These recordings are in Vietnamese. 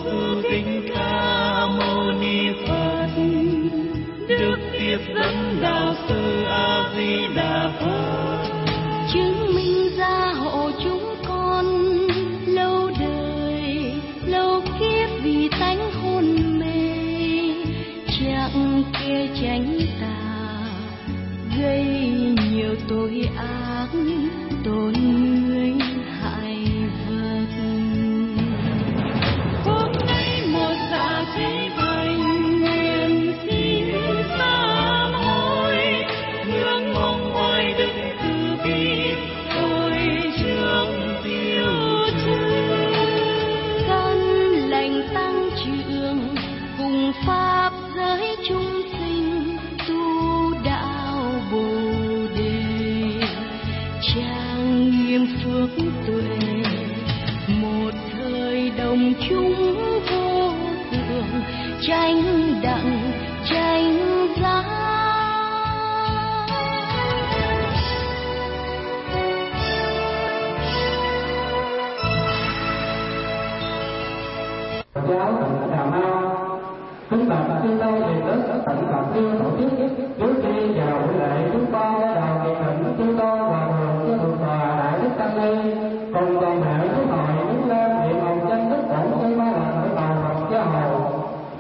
hương kính ca mâu ni Phật. Đức tiếp dẫn đạo sư A Di Đà Phật, chứng minh gia hộ chúng con lâu đời lâu kiếp vì tánh hôn mê, chẳng kê tránh tà gây nhiều tội ác, tội người hại vật. hôm nay một dạ trí thành nguyện xin sám hối, ngưỡng mong ngoài đức từ bi tôi trường tiêu trừ. Căn lành tăng trưởng cùng pháp giới chúng sinh tu đạo Bồ đề, trang nghiêm phước tuệ một thời đồng chúng vô thượng, chánh đẳng chánh giác. Giáo tỉnh Cà Mau kính bạch chư tôn hiền đức tỉnh Bạc Liêu tổ chức. Trước khi vào buổi lễ, chúng con đã đầu kỳ thịnh chư tôn hòa thượng với thượng tọa đại đức tăng ni cùng toàn thể quốc hội đứng lên niệm hồng danh đức bổn sư ba lần để cầu Phật gia hộ.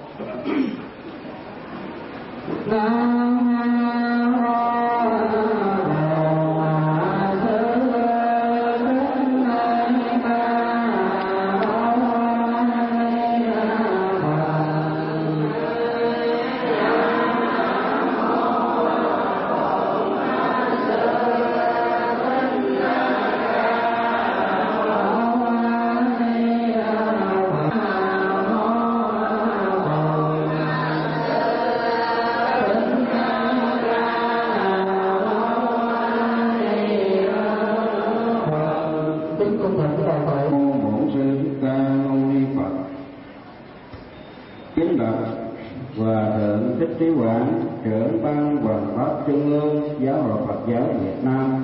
Trưởng ban Hoàng pháp Trung ương Giáo hội Phật giáo Việt Nam,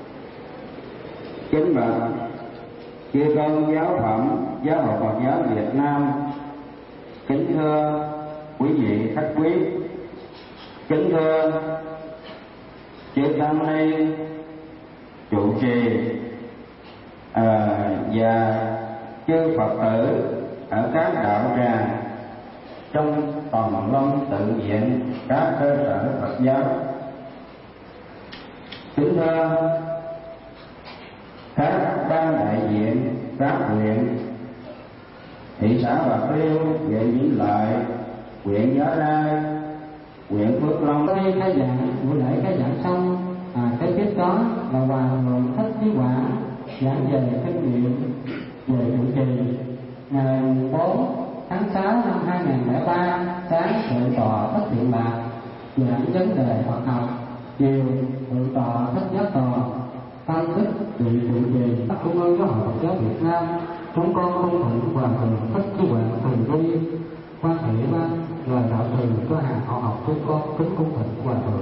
kính bạch chư tôn giáo phẩm Giáo hội Phật giáo Việt Nam, kính thưa quý vị khách quý, kính thưa chư tăng ni trụ trì và chư Phật tử ở các đạo tràng trong toàn long tự viện các cơ sở Phật giáo. Kính thưa các ban đại diện các huyện, thị xã Bạc Liêu, huyện Vĩnh Lợi, huyện Giá Rai, huyện Phước Long. Đây khai giảng buổi lễ khai giảng xong, cái tiếp đó là Hòa thượng Thích Trí Quảng giảng về kinh nghiệm về trụ trì. Ngày 4 tháng 6 năm 2003, sáng thượng tọa Thích Thiện Lạc giảng vấn đề Phật học, chiều thượng tọa Thích Nhất Tòa tăng đức vị trụ trì các Trung ương Giáo hội Phật giáo Việt Nam. Chúng con cung thỉnh Hòa thượng Thích Trí Quảng thường vi quan hệ ban lời đạo từ cho hàng họ học. Chúng con kính cung thỉnh Hòa thượng.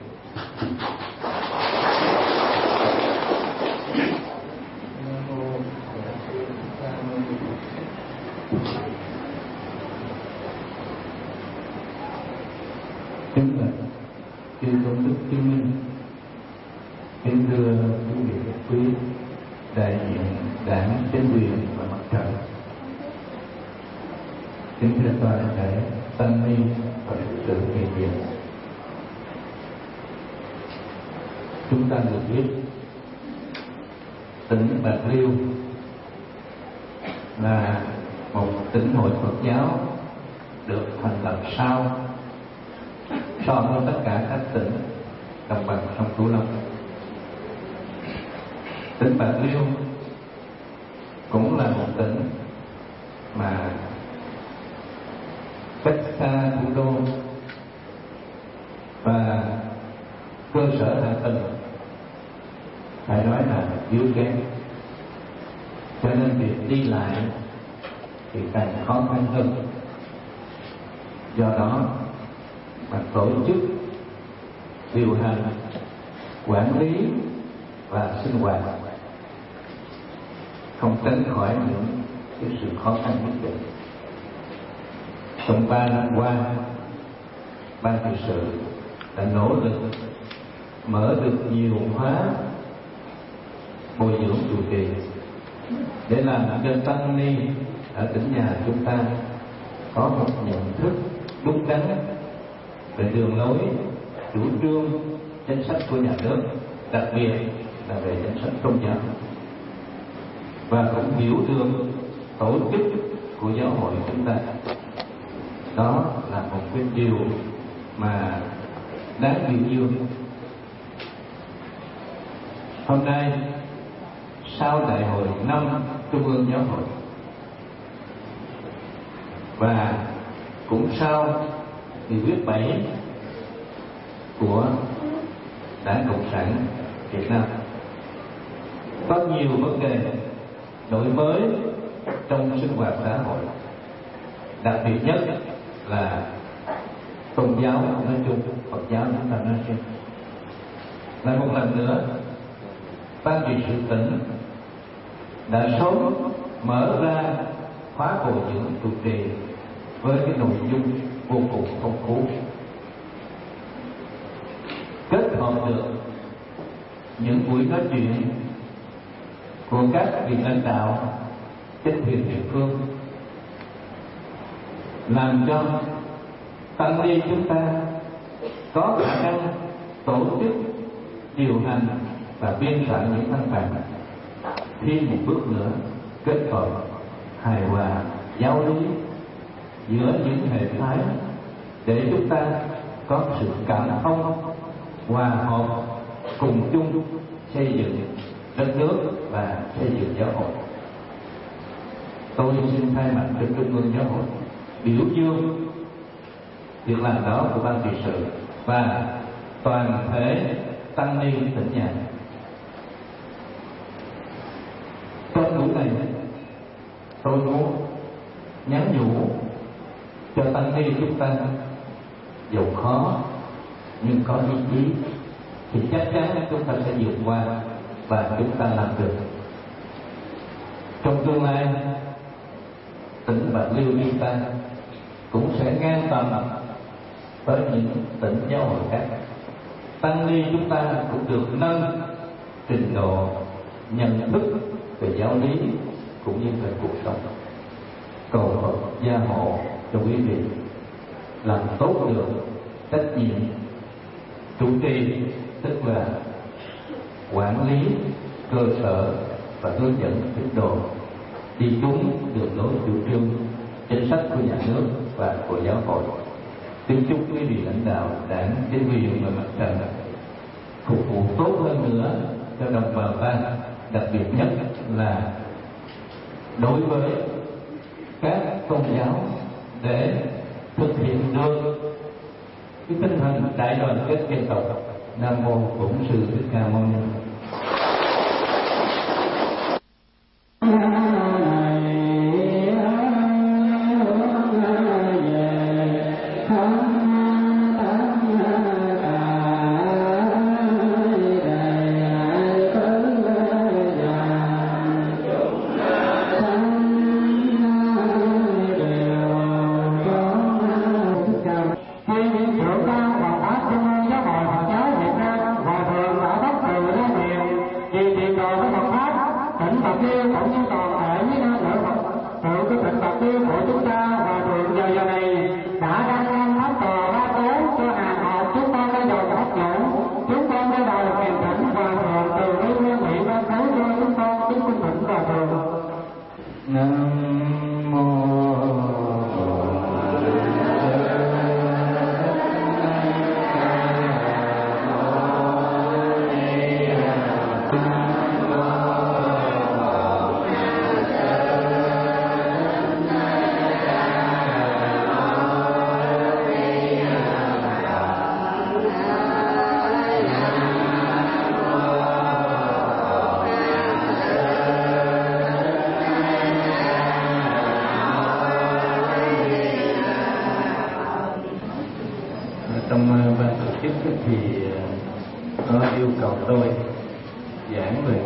Kính bạch chư tôn đức chứng minh, kính thưa quý vị quý đại diện đảng, chính quyền và mặt trận, kính thưa toàn thể tăng ni và Phật tử hiện diện. Chúng ta được biết tỉnh Bạc Liêu là một tỉnh hội Phật giáo được thành lập sau so với tất cả các tỉnh đồng bằng sông Cửu Long. Tỉnh Bạc Liêu cũng là một tỉnh mà cách xa thủ đô và cơ sở hạ tầng phải nói là yếu kém, cho nên việc đi lại thì càng khó khăn hơn. Do đó mà tổ chức, điều hành, quản lý và sinh hoạt không tránh khỏi những cái sự khó khăn nhất định. Trong 3 năm qua, ban trị sự đã nỗ lực mở được nhiều khóa bồi dưỡng trụ trì để làm cho tăng ni ở tỉnh nhà chúng ta có một nhận thức đúng đắn về đường lối, chủ trương, chính sách của nhà nước, đặc biệt là về chính sách tôn giáo, và cũng hiểu được tổ chức của giáo hội chúng ta. Đó là một cái điều mà đáng biểu dương. Hôm nay sau đại hội 5 Trung ương Giáo hội và cũng sau nghị quyết 7 của Đảng Cộng sản Việt Nam, có nhiều vấn đề đổi mới trong sinh hoạt xã hội, đặc biệt nhất là tôn giáo nói chung, Phật giáo chúng ta nói riêng. Lại một lần nữa, ban trị sự tỉnh đã sớm mở ra khóa bồi dưỡng trụ trì với cái nội dung vô cùng phong phú, kết hợp được những buổi nói chuyện của các vị lãnh đạo chính quyền địa phương, làm cho tăng ni chúng ta có khả năng tổ chức, điều hành và biên soạn những văn bản thêm một bước nữa, kết hợp hài hòa giáo lý giữa những hệ phái để chúng ta có sự cảm thông, hòa hợp, cùng chung xây dựng đất nước và xây dựng giáo hội. Tôi xin thay mặt cho Trung ương Giáo hội biểu dương việc làm đó của ban trị sự và toàn thể tăng ni tỉnh nhà. Trong buổi này, tôi muốn nhắn nhủ cho tăng ni chúng ta, dù khó nhưng có ý chí thì chắc chắn chúng ta sẽ vượt qua và chúng ta làm được. Trong tương lai, tỉnh Bạc Liêu chúng ta cũng sẽ ngang tầm với những tỉnh giáo hội khác. Tăng ni chúng ta cũng được nâng trình độ nhận thức về giáo lý cũng như về cuộc sống. Cầu Phật gia hộ cho quý vị làm tốt được trách nhiệm chủ trì, tức là quản lý cơ sở và hướng dẫn tín đồ đi đúng đường lối chủ trương, chính sách của nhà nước và của giáo hội. Kính chúc quý vị lãnh đạo đảng, chính quyền và mặt trận phục vụ tốt hơn nữa cho đồng bào ta, đặc biệt nhất là đối với các tôn giáo, để thực hiện được cái tinh thần đại đoàn kết dân tộc. Nam mô Bổn Sư Thích Ca Mâu Ni. Trong ban tổ chức thì có yêu cầu tôi giảng về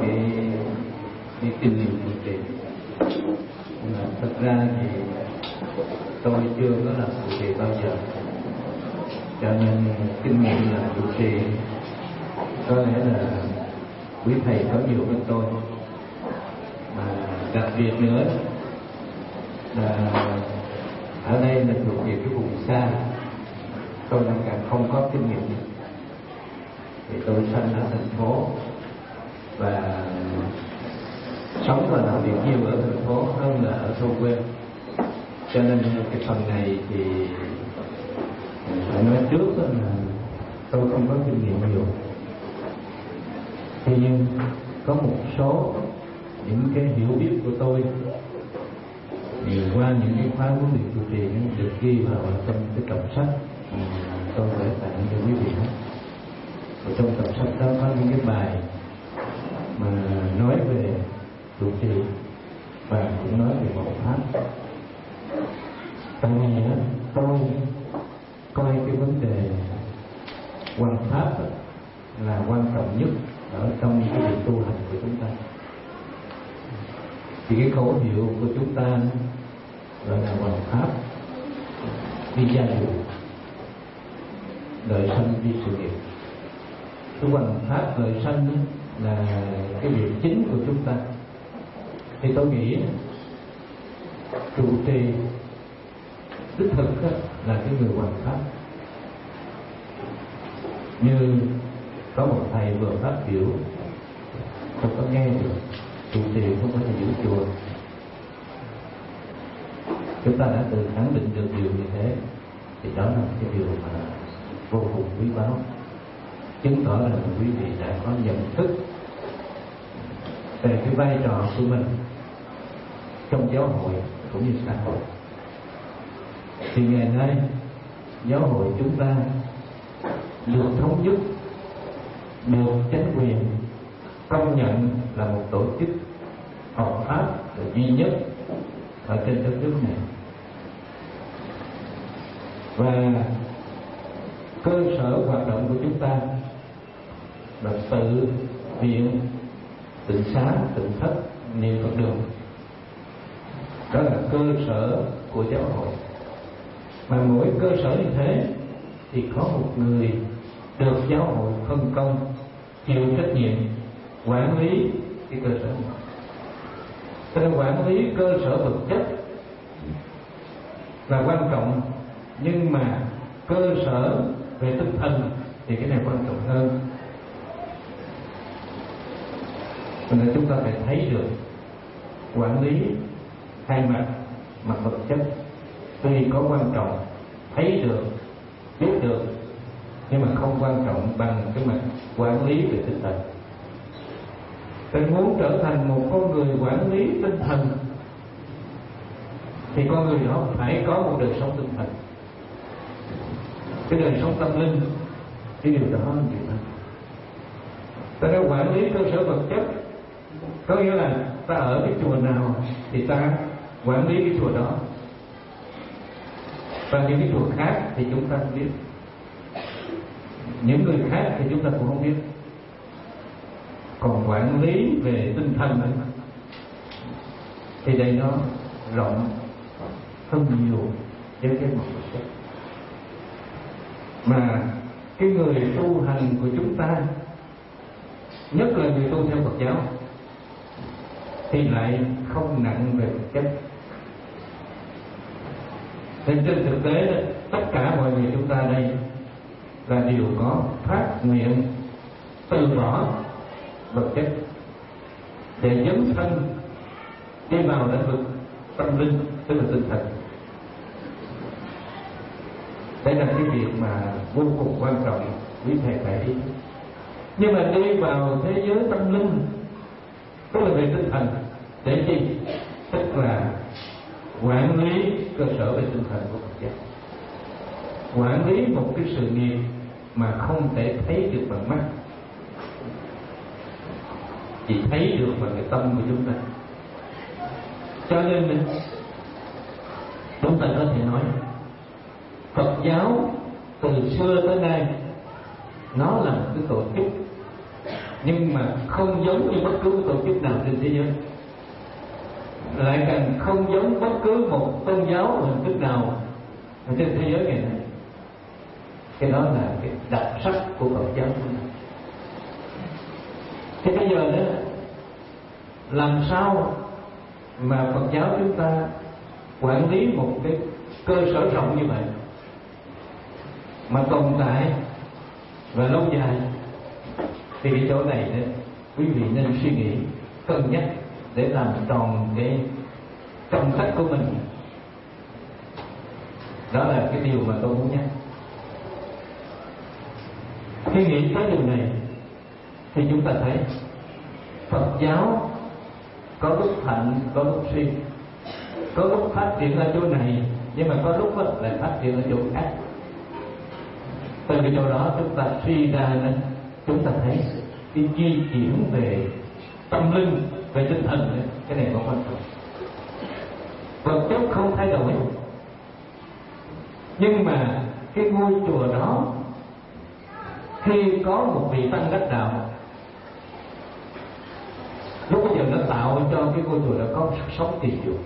cái kinh nghiệm trụ trì. Thật ra thì tôi chưa có làm trụ trì bao giờ, cho nên kinh nghiệm làm trụ trì có lẽ là quý thầy có nhiều hơn tôi. Mà đặc biệt nữa là ở đây là thuộc về cái vùng xa, tôi đang càng không có kinh nghiệm. Thì tôi sinh ở thành phố và sống và làm việc nhiều ở thành phố hơn là ở thôn quê, cho nên cái phần này thì phải nói trước là tôi không có kinh nghiệm nhiều. Tuy nhiên có một số những cái hiểu biết của tôi thì qua những cái khóa huấn luyện trụ trì được ghi vào trong cái tập sách tôi gửi tặng cho quý vị. Ở trong tập sách đó có những cái bài mà nói về trụ trì và cũng nói về hộ pháp. Tại vì tôi coi cái vấn đề hoằng pháp là quan trọng nhất ở trong cái việc tu hành của chúng ta. Thì cái khẩu hiệu của chúng ta gọi là hoằng pháp đi gia dù, đời sanh đi sự nghiệp. Cái hoằng pháp đời sanh là cái việc chính của chúng ta. Thì tôi nghĩ trụ trì đích thực là cái người hoằng pháp. Như có một thầy vừa phát biểu, tôi có nghe được, trụ trì không phải là giữ chùa. Chúng ta đã tự khẳng định được điều như thế, thì đó là cái điều mà vô cùng quý báu, chứng tỏ là quý vị đã có nhận thức về cái vai trò của mình trong giáo hội cũng như xã hội. Thì ngày nay giáo hội chúng ta được thống nhất, được chính quyền công nhận là một tổ chức hợp pháp và duy nhất ở trên đất nước này. Và cơ sở hoạt động của chúng ta là tự viện, tự xá, tự thất, niệm Phật đường. Đó là cơ sở của giáo hội. Mà mỗi cơ sở như thế thì có một người được giáo hội phân công chịu trách nhiệm quản lý cái cơ sở này. Cho nên quản lý cơ sở vật chất là quan trọng, nhưng mà cơ sở về tinh thần thì cái này quan trọng hơn. Cho nên chúng ta phải thấy được quản lý hai mặt, mặt vật chất tuy có quan trọng, thấy được, biết được, nhưng mà không quan trọng bằng cái mặt quản lý về tinh thần. Tôi muốn trở thành một con người quản lý tinh thần thì con người đó phải có một đời sống tinh thần, cái đời sống tâm linh. Cái điều đó là gì đó. Ta đã quản lý cơ sở vật chất, có nghĩa là ta ở cái chùa nào thì ta quản lý cái chùa đó, và những cái chùa khác thì chúng ta không biết, những người khác thì chúng ta cũng không biết. Còn quản lý về tinh thần thì đây nó rộng hơn nhiều với cái mặt vật chất. Mà cái người tu hành của chúng ta, nhất là người tu theo Phật giáo, thì lại không nặng về vật chất. Nên trên thực tế tất cả mọi người chúng ta đây là đều có phát nguyện từ bỏ vật chất để dấn thân đi vào lĩnh vực tâm linh, tức là tinh thần. Đây là cái việc mà vô cùng quan trọng quý thầy phải đi. Nhưng mà đi vào thế giới tâm linh, tức là về tinh thần, để chi? Tức là quản lý cơ sở về tinh thần của Phật giáo, quản lý một cái sự nghiệp mà không thể thấy được bằng mắt, chỉ thấy được bằng cái tâm của chúng ta. Cho nên chúng ta có thể nói Phật giáo từ xưa tới nay nó là một cái tổ chức, nhưng mà không giống như bất cứ tổ chức nào trên thế giới. lại càng không giống bất cứ một tôn giáo hình thức nào ở trên thế giới ngày nay. Cái đó là cái đặc sắc của Phật giáo chúng ta. Thì bây giờ đó, làm sao mà Phật giáo chúng ta quản lý một cái cơ sở rộng như vậy mà tồn tại và lâu dài? Thì cái chỗ này đó, quý vị nên suy nghĩ, cân nhắc để làm tròn cái trọng trách của mình. Đó là cái điều mà tôi muốn nhắc. Khi nghĩ tới điều này thì chúng ta thấy Phật giáo có lúc thạnh, có lúc suy, có lúc phát triển ở chỗ này, nhưng mà có lúc lại phát triển ở chỗ khác. Từ cái chỗ đó chúng ta suy ra nên chúng ta thấy cái di chuyển về tâm linh, về tinh thần, cái này có quan trọng. Vật chất không thay đổi, nhưng mà cái ngôi chùa đó khi có một vị tăng đắc đạo, lúc bây giờ nó tạo cho cái ngôi chùa đó có sức sống kỳ diệu.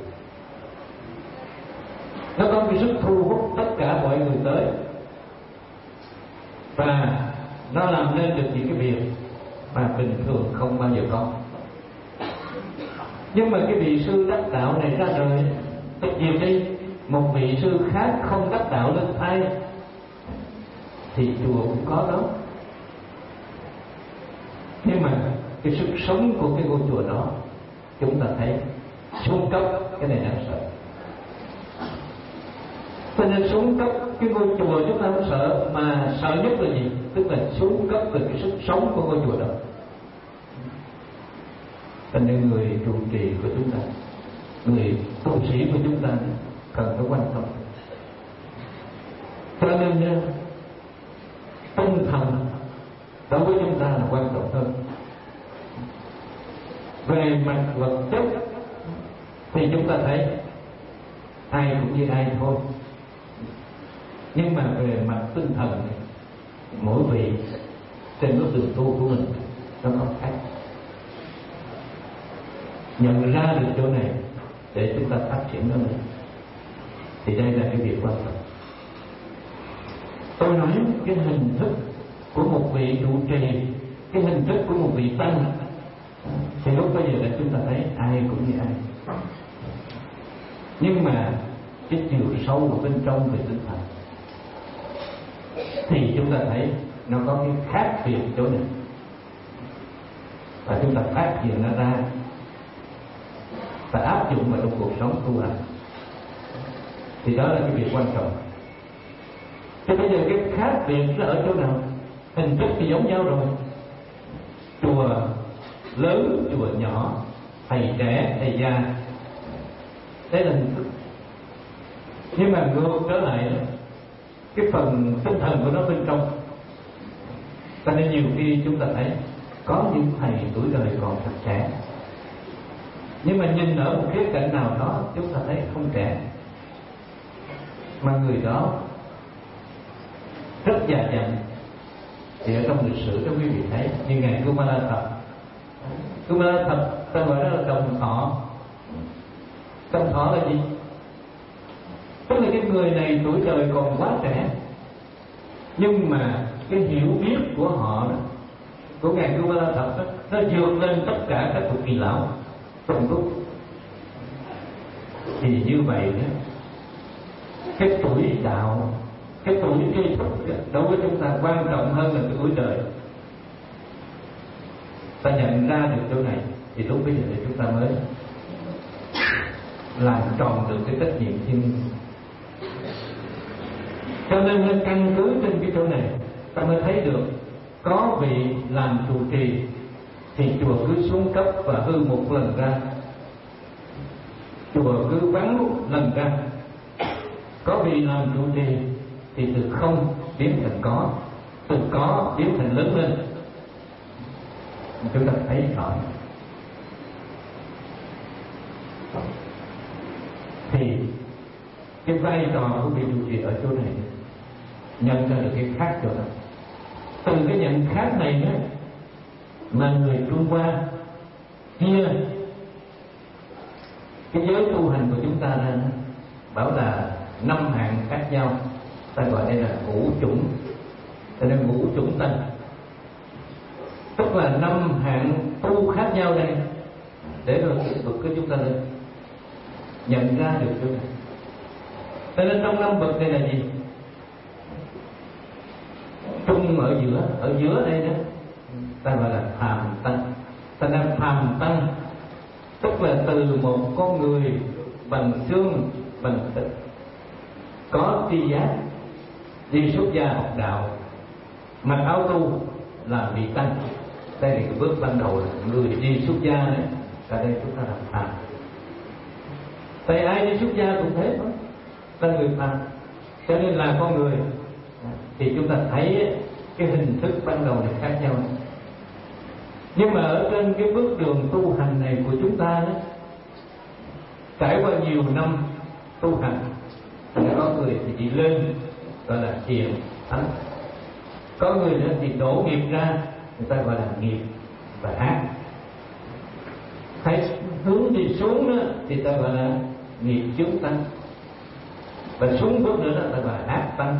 Nó có cái sức thu hút tất cả mọi người tới, và nó làm nên được những cái việc mà bình thường không bao giờ có. Nhưng mà cái vị sư đắc đạo này ra đời, tất nhiên đi một vị sư khác không đắc đạo lên thay thì chùa cũng có đó. Nhưng mà cái sức sống của cái ngôi chùa đó chúng ta thấy xuống cấp, cái này đáng sợ. Cho nên xuống cấp cái ngôi chùa chúng ta không sợ, mà sợ nhất là gì? Tức là xuống cấp về cái sức sống của ngôi chùa đó. Cho nên người trụ trì của chúng ta, người tu sĩ của chúng ta cần phải quan tâm. Cho nên tinh thần đối với chúng ta là quan trọng hơn. Về mặt vật chất thì chúng ta thấy ai cũng như ai thôi, nhưng mà về mặt tinh thần mỗi vị trên bước đường tu của mình nó có khác. Nhận ra được chỗ này để chúng ta phát triển nó lên, thì đây là cái việc quan trọng. Tôi nói cái hình thức của một vị trụ trì, cái hình thức của một vị tăng, thì lúc bây giờ là chúng ta thấy ai cũng như ai. Nhưng mà cái chiều sâu ở bên trong về tinh thần thì chúng ta thấy nó có cái khác biệt chỗ này, và chúng ta phát hiện nó ra và áp dụng vào trong cuộc sống tu hành. Thì đó là cái việc quan trọng. Thế bây giờ cái khác biệt nó ở chỗ nào? Hình thức thì giống nhau rồi, chùa lớn, chùa nhỏ, thầy trẻ, thầy già, đây là hình thức. Nhưng mà ngược trở lại cái phần tinh thần của nó bên trong. Cho nên nhiều khi chúng ta thấy có những thầy tuổi đời còn thật trẻ, nhưng mà nhìn ở một khía cạnh nào đó chúng ta thấy không trẻ, mà người đó rất già dặn. Thì ở trong lịch sử, trong quý vị thấy như ngài Kumara Thập. Kumara Thập ta gọi đó là đồng thọ. Đồng thọ là gì? Tức là cái người này tuổi đời còn quá trẻ, nhưng mà cái hiểu biết của họ đó, của ngài Kumara Thập đó, nó vượt lên tất cả các bậc kỳ lão trong lúc. Thì như vậy đó, cái tuổi đạo, cái tuổi tri thức đối với chúng ta quan trọng hơn là cái tuổi đời. Ta nhận ra được chỗ này thì lúc bây giờ thì chúng ta mới làm tròn được cái trách nhiệm thiên. Cho nên căn cứ trên cái chỗ này ta mới thấy được có vị làm trụ trì thì chùa cứ xuống cấp và hư một lần ra, chùa cứ vắng lần ra. Có vị làm trụ trì thì từ không biến thành có, từ có biến thành lớn lên. Chúng ta thấy rõ. Thì cái vai trò của vị trụ trì ở chỗ này nhận ra được cái khác chỗ đó. Từ cái nhận khác này đó, mà người Trung Hoa kia cái giới tu hành của chúng ta ra bảo là 5 hạng khác nhau, ta gọi đây là ngũ chủng, cho nên ngũ chủng tăng, tức là 5 hạng tu khác nhau đây, để rồi bậc của chúng ta lên nhận ra được điều này. Cho nên trong 5 bậc đây là gì? Trung ở giữa đây đó ta gọi là phàm tăng. Ta nên phàm tăng tức là từ một con người bằng xương bằng thịt, có tri giác, đi xuất gia học đạo, mặc áo tu là vị tăng. Đây là cái bước ban đầu là người đi xuất gia đấy. Tại đây chúng ta làm phàm. Tại ai đi xuất gia cũng thế thôi, là người phàm. Cho nên là con người thì chúng ta thấy cái hình thức ban đầu này khác nhau. Nhưng mà ở trên cái bước đường tu hành này của chúng ta đó, trải qua nhiều năm tu hành, có người thì đi lên gọi là thiện thánh, có người nữa thì đổ nghiệp ra, người ta gọi là nghiệp và ác. Hay hướng đi xuống đó thì ta gọi là nghiệp chướng tăng, và xuống bước nữa đó ta gọi là ác tăng.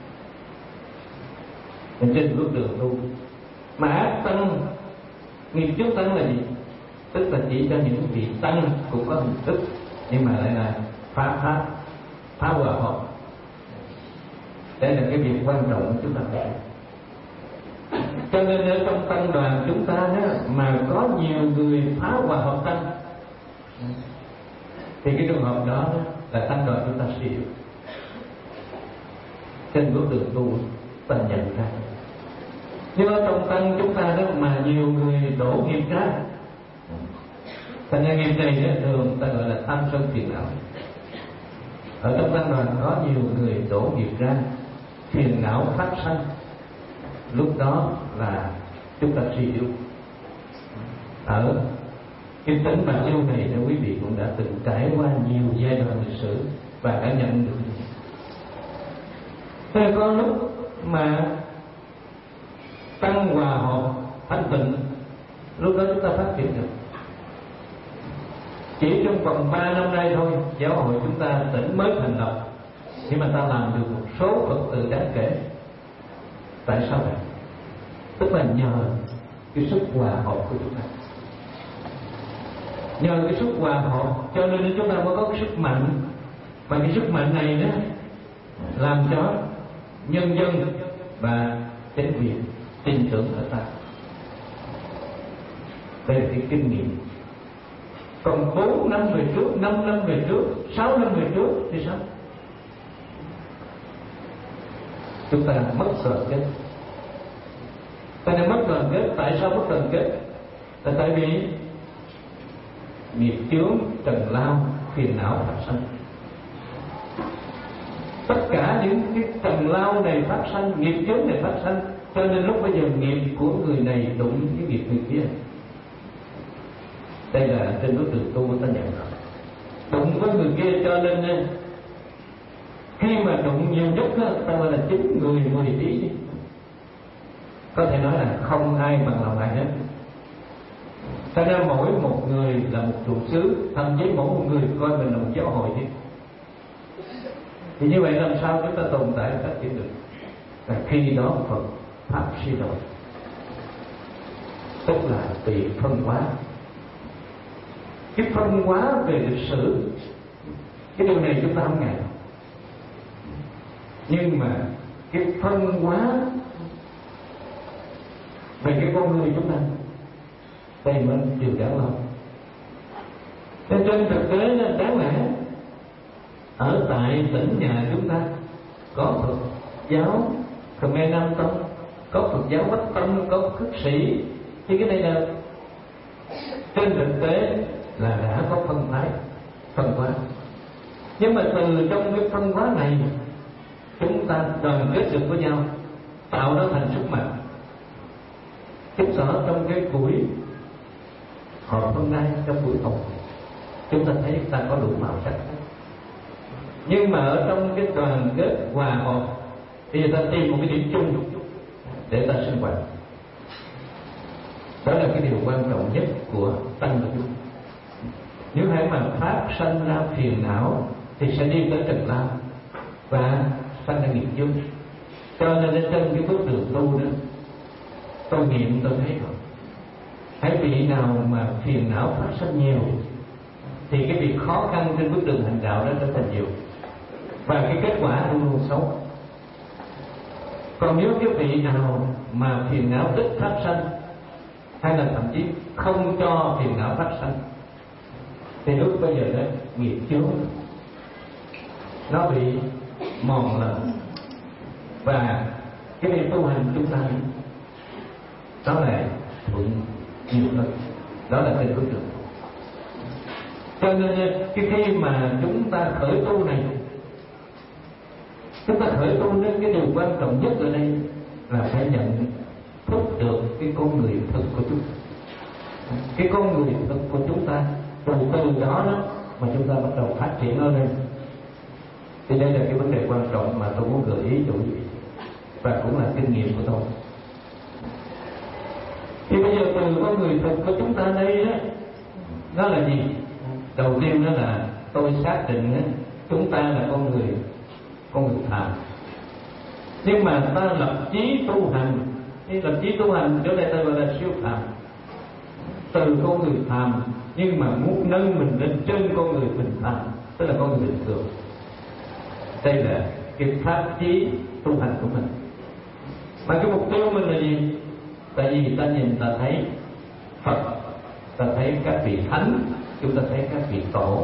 Trên bước đường tu mà ác tăng, nghiệp chướng tăng là gì? Tức là chỉ cho những vị tăng cũng có hình thức, nhưng mà lại là phá hòa hợp. Đây là cái việc quan trọng của chúng ta phải. Cho nên ở trong tăng đoàn chúng ta đó, mà có nhiều người phá hòa hợp tăng, thì cái trường hợp đó là tăng đoàn chúng ta suy yếu. Trên bước đường tu ta nhận ra. Nhưng ở trong tăng chúng ta đó mà nhiều người đổ nghiệp ra, thành ra nghiệp này đó, thường ta gọi là tham sân phiền não. Ở trong tăng đoàn có nhiều người đổ nghiệp ra, phiền não phát sanh, lúc đó là chúng ta suy yếu. Ở cái tỉnh Bạc Liêu này thì quý vị cũng đã từng trải qua nhiều giai đoạn lịch sử và đã nhận được. Thế có lúc mà tăng hòa hợp thanh tịnh, lúc đó chúng ta phát triển được. Chỉ trong vòng 3 năm nay thôi, giáo hội chúng ta tỉnh mới thành lập, nhưng mà ta làm được một số Phật tử đáng kể. Tại sao vậy? Tức là nhờ cái sức hòa hợp của chúng ta. Nhờ cái sức hòa hợp cho nên chúng ta mới có cái sức mạnh. Và cái sức mạnh này đó làm cho nhân dân và chính quyền tin tưởng ở ta. Đây là cái kinh nghiệm. Còn 4 năm về trước, 5 năm về trước, 6 năm về trước thì sao? Chúng ta mất đoàn kết. Ta nên mất đoàn kết. Tại sao mất đoàn kết? Là tại vì nghiệp chướng, trần lao, phiền não phát sanh. Tất cả những cái trần lao này phát sanh, nghiệp chướng này phát sanh, cho nên lúc bây giờ nghiệp của người này đụng với nghiệp người kia. Đây là trên bước đường tu ta nhận rồi. Đụng với người kia cho nên khi mà đụng nhiều nhất đó, ta gọi là 9 người 10 ý. Có thể nói là không ai bằng lòng ai hết. Cho nên mỗi một người là một trụ xứ, thậm chí mỗi một người coi mình là một giáo hội chứ. Thì như vậy làm sao chúng ta tồn tại phát triển được? Là khi đó Phật Pháp suy đổi, tức là bị phân hóa. Cái phân hóa về lịch sử, cái điều này chúng ta không ngại. Nhưng mà cái phân hóa về cái con người chúng ta, đây mới điều đáng lo. Nên trên thực tế đáng lẽ ở tại tỉnh nhà chúng ta có Phật giáo Khmer Nam Tông, có Phật giáo Bắc Tông, có khất sĩ, thì cái này là trên thực tế là đã có phân phái, phân hóa. Nhưng mà từ trong cái phân hóa này chúng ta đoàn kết được với nhau, tạo nó thành sức mạnh. Chúng ta trong cái buổi họp hôm nay, trong buổi họp, chúng ta thấy ta có đủ màu sắc. Nhưng mà ở trong cái đoàn kết hòa hợp thì ta tìm một cái điểm chung để ta sinh hoạt. Đó là cái điều quan trọng nhất của tăng của chúng. Nếu hãy mà phát sanh ra phiền não thì sẽ đi tới trần lao và sanh ra nghiệp chung. Cho nên trên cái bước đường tu đó, tôi nghiệm tôi thấy rồi, hãy vị nào mà phiền não phát sinh nhiều thì cái việc khó khăn trên bước đường hành đạo đó trở thành nhiều, và cái kết quả luôn luôn xấu. Còn nếu cái vị nào mà phiền não ít phát sinh, hay là thậm chí không cho phiền não phát sinh, thì lúc bây giờ đó nghiệp chướng nó bị mòn lẫn, và cái việc tu hành chúng ta đó là thuận nhiều hơn. Đó là trên bước đường. Cho nên cái khi mà chúng ta khởi tu này, chúng ta khởi tu nên cái điều quan trọng nhất ở đây là phải nhận thức được cái con người thực của chúng ta. Cái con người thực của chúng ta, từ đó mà chúng ta bắt đầu phát triển lên đây. Thì đây là cái vấn đề quan trọng mà tôi muốn gợi ý cho quý vị, và cũng là kinh nghiệm của tôi. Thì bây giờ từ con người thực của chúng ta đây đó, nó là gì? Đầu tiên đó là tôi xác định đó, chúng ta là con người phàm. Nhưng mà ta lập chí tu hành, cái lập chí tu hành chỗ này ta gọi là siêu phàm. Từ con người phàm nhưng mà muốn nâng mình lên trên con người bình phàm, tức là con người bình thường. Đây là cái pháp chí tu hành của mình. Mà cái mục tiêu mình là gì? Tại vì ta nhìn ta thấy Phật, ta thấy các vị thánh, chúng ta thấy các vị tổ,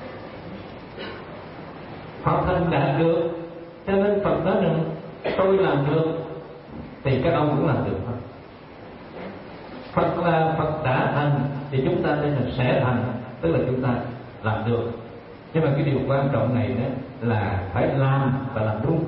họ thành đạt được, cho nên Phật nói rằng tôi làm được thì các ông cũng làm được thôi. Phật là Phật đã thành thì chúng ta đây là sẽ thành, tức là chúng ta làm được. Nhưng mà cái điều quan trọng này đó là phải làm và làm đúng.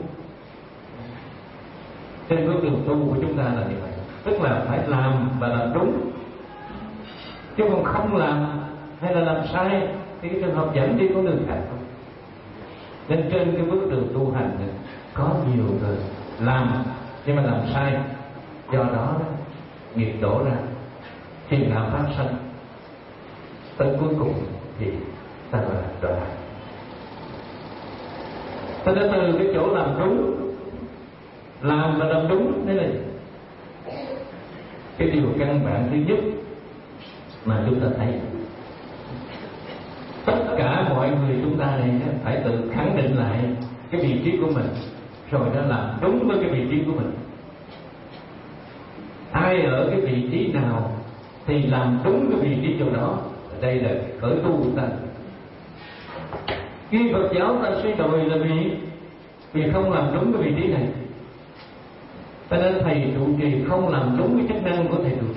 Trên bước đường tu của chúng ta là như vậy, tức là phải làm và làm đúng, chứ còn không làm hay là làm sai thì cái trường hợp dẫn đi con đường khác không. Nên trên cái bước đường tu hành này, có nhiều người làm nhưng mà làm sai, do đó nghiệp đổ ra, phiền não phát sinh, tới cuối cùng thì ta gọi là đọa. Cho nên từ cái chỗ làm đúng, làm và làm đúng, đây là cái điều căn bản thứ nhất mà chúng ta thấy. Tất cả mọi người chúng ta này phải tự khẳng định lại cái vị trí của mình, rồi nó làm đúng với cái vị trí của mình. Ai ở cái vị trí nào thì làm đúng cái vị trí chỗ đó. Đây là khởi tu của ta. Khi Phật giáo ta suy đồi là vì không làm đúng cái vị trí này, cho nên thầy trụ trì không làm đúng cái chức năng của thầy trụ trì.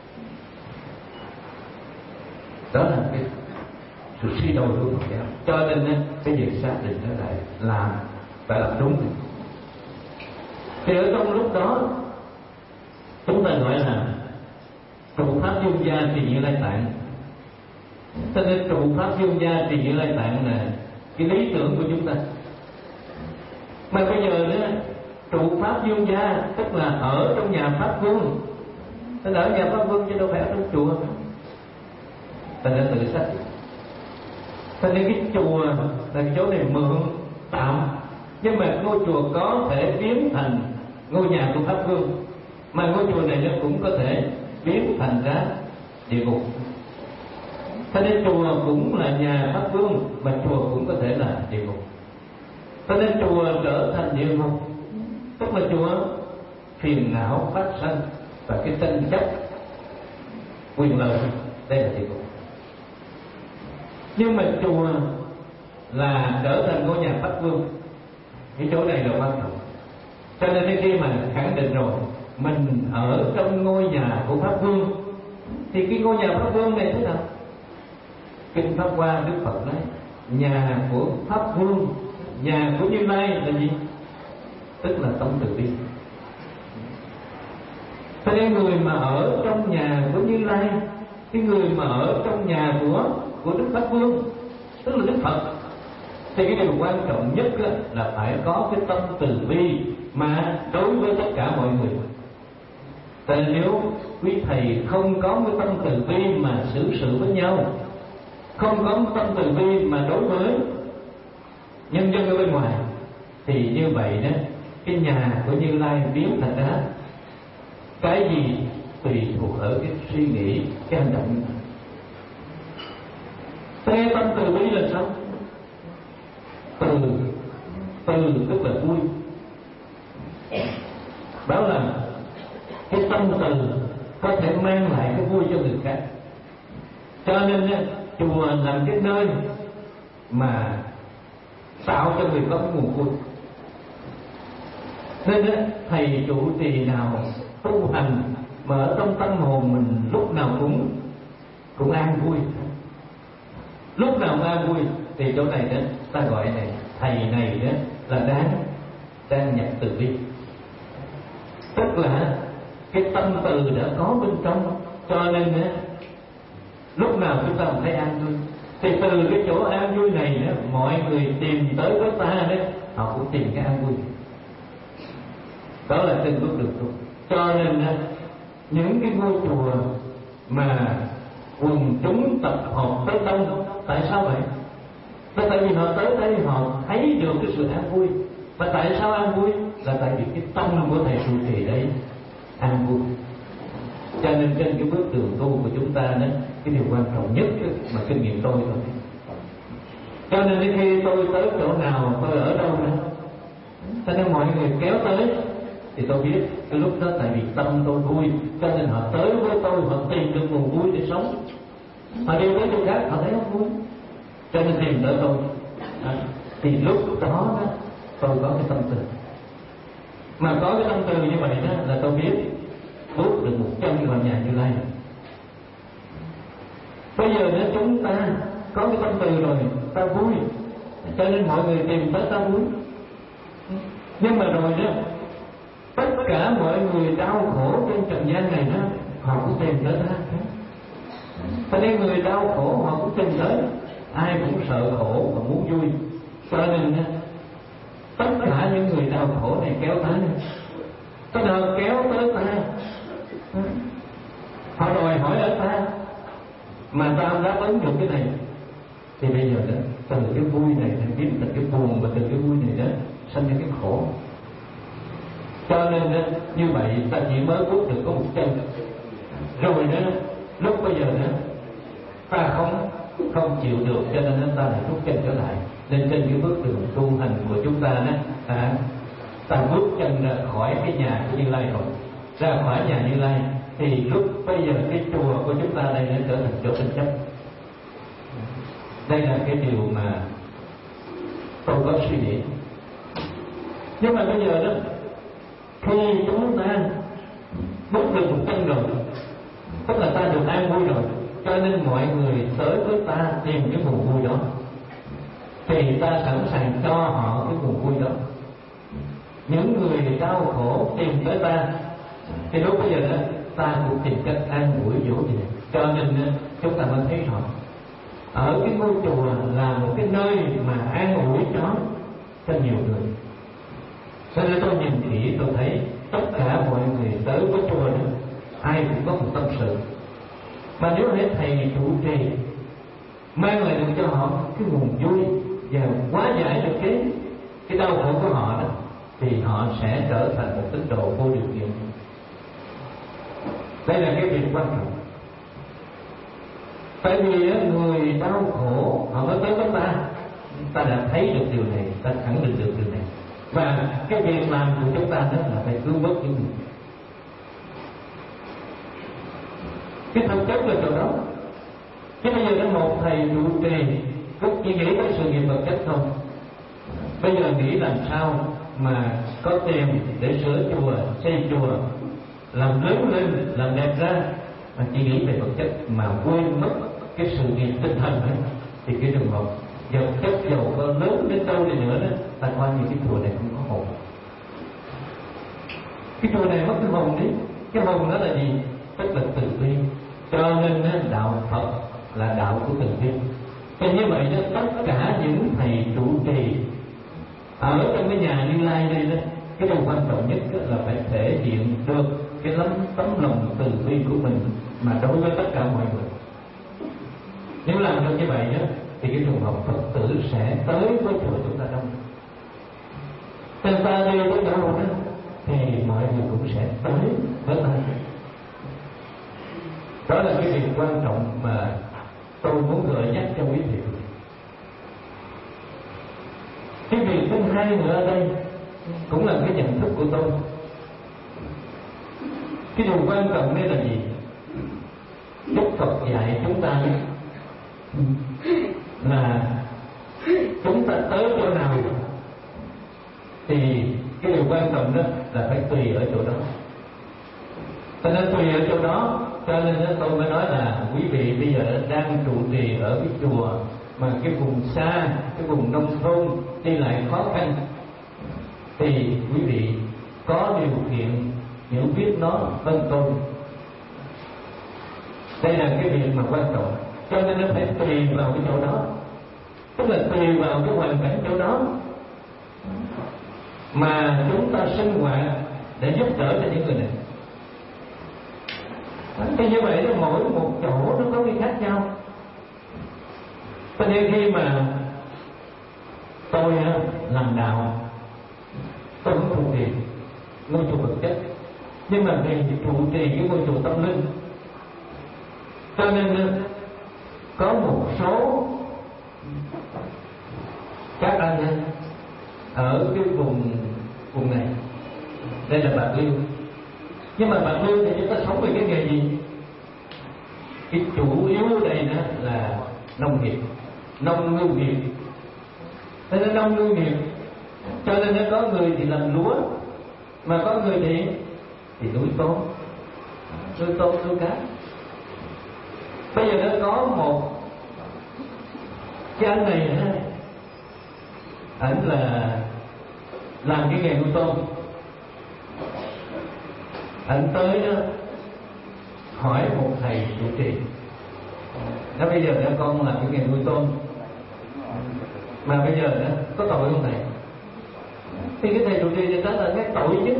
Đó là cái sự suy đồi của Phật giáo. Cho nên cái việc xác định nó lại làm phải làm đúng. Thì ở trong lúc đó chúng ta gọi là trụ pháp dung gia trì Như Lai Tạng. Cho nên trụ pháp dung gia trì Như Lai Tạng là cái lý tưởng của chúng ta. Mà bây giờ nữa, trụ pháp dung gia tức là ở trong nhà Pháp Vương. Tức là ở nhà Pháp Vương chứ đâu phải ở trong chùa. Ta đã tự xác. Cho nên cái chùa là cái chỗ này mượn tạm, nhưng mà ngôi chùa có thể biến thành ngôi nhà của Pháp Vương, mà ngôi chùa này nó cũng có thể biến thành ra địa ngục. Cho nên chùa cũng là nhà Pháp Vương, mà chùa cũng có thể là địa ngục. Cho nên chùa trở thành địa ngục, tức là chùa phiền não phát sinh và cái tranh chấp quyền lợi, đây là địa ngục. Nhưng mà chùa là trở thành ngôi nhà Pháp Vương, cái chỗ này là quan trọng. Cho nên khi mà khẳng định rồi mình ở trong ngôi nhà của Pháp Vương, thì cái ngôi nhà Pháp Vương này thế nào? Kinh Pháp Hoa Đức Phật nói nhà của Pháp Vương, nhà của Như Lai là gì? Tức là tâm từ bi. Cho nên người mà ở trong nhà của Như Lai, cái người mà ở trong nhà của Đức Pháp Vương, tức là Đức Phật, thì cái điều quan trọng nhất là phải có cái tâm từ bi mà đối với tất cả mọi người. Tại nếu quý thầy không có cái tâm từ bi mà xử sự với nhau, không có tâm từ bi mà đối với nhân dân ở bên ngoài, thì như vậy đó, cái nhà của Như Lai biến thành ra cái gì tùy thuộc ở cái suy nghĩ, cái hành động. Thế tâm từ bi là sao? Từ tức là vui. Đó là cái tâm từ có thể mang lại cái vui cho người khác. Cho nên chùa làm cái nơi mà tạo cho người có cái nguồn vui. Nên thầy trụ trì nào tu hành mà ở trong tâm hồn mình lúc nào cũng an vui, lúc nào cũng an vui, thì chỗ này đó ta gọi này thầy này đó là đang nhập từ bi. Tức là cái tâm từ đã có bên trong, cho nên lúc nào chúng ta cũng thấy an vui. Thì từ cái chỗ an vui này đó, mọi người tìm tới với ta đó, họ cũng tìm cái an vui. Đó là trên bước đường tu. Cho nên những cái ngôi chùa mà quần chúng tập hợp tới đông, tại sao vậy? Tại vì họ tới đây họ thấy được cái sự an vui. Và tại sao an vui? Là tại vì cái tâm của thầy trụ trì đấy an vui. Cho nên trên cái bước đường tu của chúng ta đó, cái điều quan trọng nhất mà kinh nghiệm tôi thôi. Cho nên khi tôi tới chỗ nào, tôi ở đâu nữa, cho nên mọi người kéo tới thì tôi biết cái lúc đó tại vì tâm tôi vui, cho nên họ tới với tôi, họ tìm được nguồn vui để sống. Họ đi tới chỗ khác họ thấy không vui, cho nên tìm tới tôi. Thì lúc đó tôi có cái tâm từ. Mà có cái tâm từ như vậy đó là tôi biết bước được một chân vào nhà Như Lai. Bây giờ nếu chúng ta có cái tâm từ rồi, ta vui, cho nên mọi người tìm tới ta vui. Nhưng mà rồi đó, tất cả mọi người đau khổ trên trần gian này đó, họ cũng tìm tới ta. Cho nên người đau khổ họ cũng tìm tới, ai cũng sợ khổ và muốn vui. Cho nên tất cả những người đau khổ này kéo tới, có nào kéo tới ta, họ đòi hỏi ở ta, mà ta đáp ứng được cái này, thì bây giờ đó từ cái vui này nó biến thành cái buồn, và từ cái vui này đó sanh ra cái khổ. Cho nên đó, như vậy ta chỉ mới bước được có một chân, rồi đó lúc bây giờ đó ta không chịu được, cho nên ta lại rút chân trở lại. Nên trên cái bước đường tu hành của chúng ta đó, ta bước chân ra khỏi cái nhà của Như Lai rồi, ra khỏi nhà Như Lai, thì lúc bây giờ cái chùa của chúng ta đây đã trở thành chỗ tranh chấp. Đây là cái điều mà tôi có suy nghĩ. Nhưng mà bây giờ đó, khi chúng ta bước được một chân rồi, tức là ta được an vui rồi, cho nên mọi người tới với ta tìm cái nguồn vui đó, thì ta sẵn sàng cho họ cái nguồn vui đó. Những người đau khổ tìm tới ta, thì lúc bây giờ đó ta cũng tìm cách an ủi dỗ về. Cho nên chúng ta mới thấy rõ ở cái ngôi chùa là một cái nơi mà an ủi cho nhiều người. Cho nên tôi nhìn kỹ tôi thấy tất cả mọi người tới với chùa đó, ai cũng có một tâm sự. Mà nếu để thầy trụ trì mang lại được cho họ cái nguồn vui và hóa giải được cái đau khổ của họ đó, thì họ sẽ trở thành một tín đồ vô điều kiện. Đây là cái việc quan trọng. Tại vì người đau khổ họ mới tới với ta đã thấy được điều này, ta khẳng định được điều này, và cái việc làm của chúng ta đó là phải cứu vớt những người. Cái thực chất là chỗ đó. Chứ bây giờ đó một thầy trụ trì cứ chỉ nghĩ tới sự nghiệp vật chất không. Bây giờ nghĩ làm sao mà có tiền để sửa chùa, xây chùa, làm lớn lên, làm đẹp ra, mà chỉ nghĩ về vật chất mà quên mất cái sự nghiệp tinh thần ấy, thì cái trường hợp vật chất giàu có lớn đến đâu đi nữa đó, ta coi như cái chùa này không có hồn. Cái chùa này mất cái hồn đi. Cái hồn đó là gì? Tức là từ bi. Cho nên đạo Phật là đạo của từ bi. Thì như vậy đó, tất cả những thầy trụ trì ở trong cái nhà Như Lai đây đó, cái điều quan trọng nhất là phải thể hiện được cái tấm lòng từ bi của mình mà đối với tất cả mọi người. Nếu làm được như vậy đó thì cái trường hợp Phật tử sẽ tới với chùa chúng ta đông. Tên ta đi với đâu đó thì mọi người cũng sẽ tới với ta. Đó là cái việc quan trọng mà tôi muốn gợi nhắc cho quý vị. Cái việc thứ hai nữa ở đây cũng là cái nhận thức của tôi. Cái điều quan trọng đây là gì? Đức Phật dạy chúng ta là chúng ta tới chỗ nào thì cái điều quan trọng đó là phải tùy ở chỗ đó. Cho nên tùy ở chỗ đó, cho nên tôi mới nói là quý vị bây giờ đang trụ trì ở cái chùa mà cái vùng xa, cái vùng nông thôn đi lại khó khăn, thì quý vị có điều kiện hiểu biết nó vân tôn. Đây là cái việc mà quan trọng. Cho nên nó phải tùy vào cái chỗ đó, tức là tùy vào cái hoàn cảnh chỗ đó mà chúng ta sinh hoạt để giúp đỡ cho những người này. Thì như vậy đó, mỗi một chỗ nó có cái khác nhau. Cho nên khi mà tôi làm đạo, tôi không trụ trì ngôi chùa vật chất, nhưng mà vì trụ trì cái ngôi chùa tâm linh, cho nên có một số các anh ở cái vùng này, đây là Bạc Liêu, nhưng mà Bạc Liêu thì chúng ta sống về cái nghề gì? Cái chủ yếu đây đó là nông nghiệp, nông ngư nghiệp. Thế nên nông ngư nghiệp, cho nên nó có người thì làm lúa, mà có người thì nuôi tôm, nuôi cá. Bây giờ nó có một cái anh này ảnh là làm cái nghề nuôi tôm. Ảnh tới đó hỏi một thầy trụ trì, nó bây giờ đã con làm cái nghề nuôi tôm mà bây giờ đó có tội không thầy? Thì cái thầy trụ trì thì đó là cái tội chứ,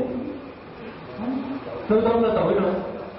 nuôi tôm là tội rồi,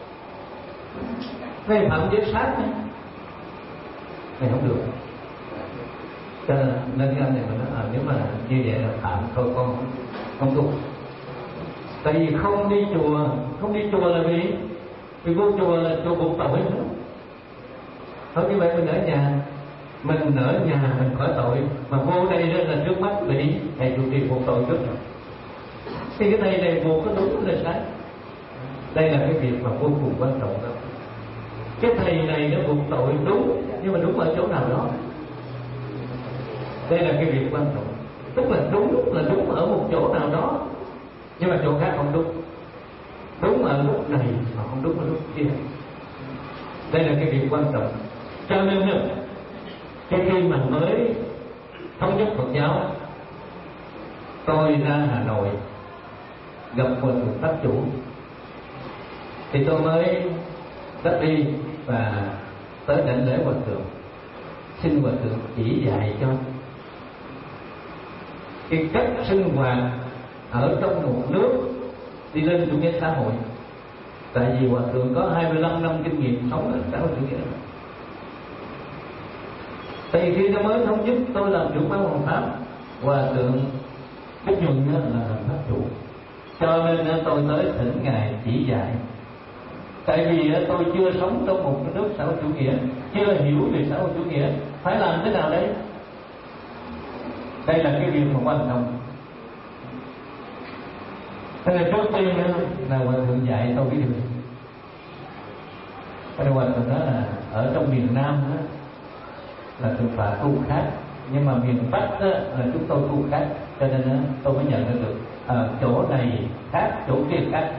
về phạm giết sát này không được. Cho nên cái anh này mà nói nếu mà như vậy là phạm, thôi con không tu. Tại vì không đi chùa là vì vô chùa là chùa buộc tội nữa. Thôi như vậy mình ở nhà mình khỏi tội, mà vô đây đó là trước mắt bị thầy trụ trì buộc tội trước rồi. Thì cái thầy này buộc có đúng là sai. Đây là cái việc mà vô cùng quan trọng đó. Cái thầy này nó buộc tội đúng, nhưng mà đúng ở chỗ nào đó. Đây là cái việc quan trọng. Tức là đúng ở một chỗ nào đó, nhưng mà chỗ khác không đúng. Đúng ở lúc này mà không đúng ở lúc kia. Đây là cái việc quan trọng. Cho nên cái khi mà mới thống nhất Phật giáo, tôi ra Hà Nội gặp một pháp chủ, thì tôi mới đắp đi và tới đảnh lễ Hòa Thượng, xin Hòa Thượng chỉ dạy cho cái cách sinh hoạt ở trong một nước đi lên chủ nghĩa xã hội. Tại vì Hòa Thượng có 25 năm kinh nghiệm sống ở xã hội chủ nghĩa. Tại vì khi nó mới thống nhất, tôi làm trưởng ban Hoàng Pháp, Hòa Thượng Đức Nhuận là làm pháp chủ, cho nên tôi tới thỉnh ngài chỉ dạy. Tại vì tôi chưa sống trong một nước xã hội chủ nghĩa, chưa hiểu về xã hội chủ nghĩa, phải làm thế nào đấy? Đây là cái việc mà quan trọng. Thế nên trước tiên là Hòa Thượng dạy tôi cái điều này. Cái Hòa Thượng đó là ở trong miền Nam đó, là thực phạt tu khác, nhưng mà miền Bắc đó, là chúng tôi tu khác, cho nên đó, tôi mới nhận ra được chỗ này khác, chỗ kia khác.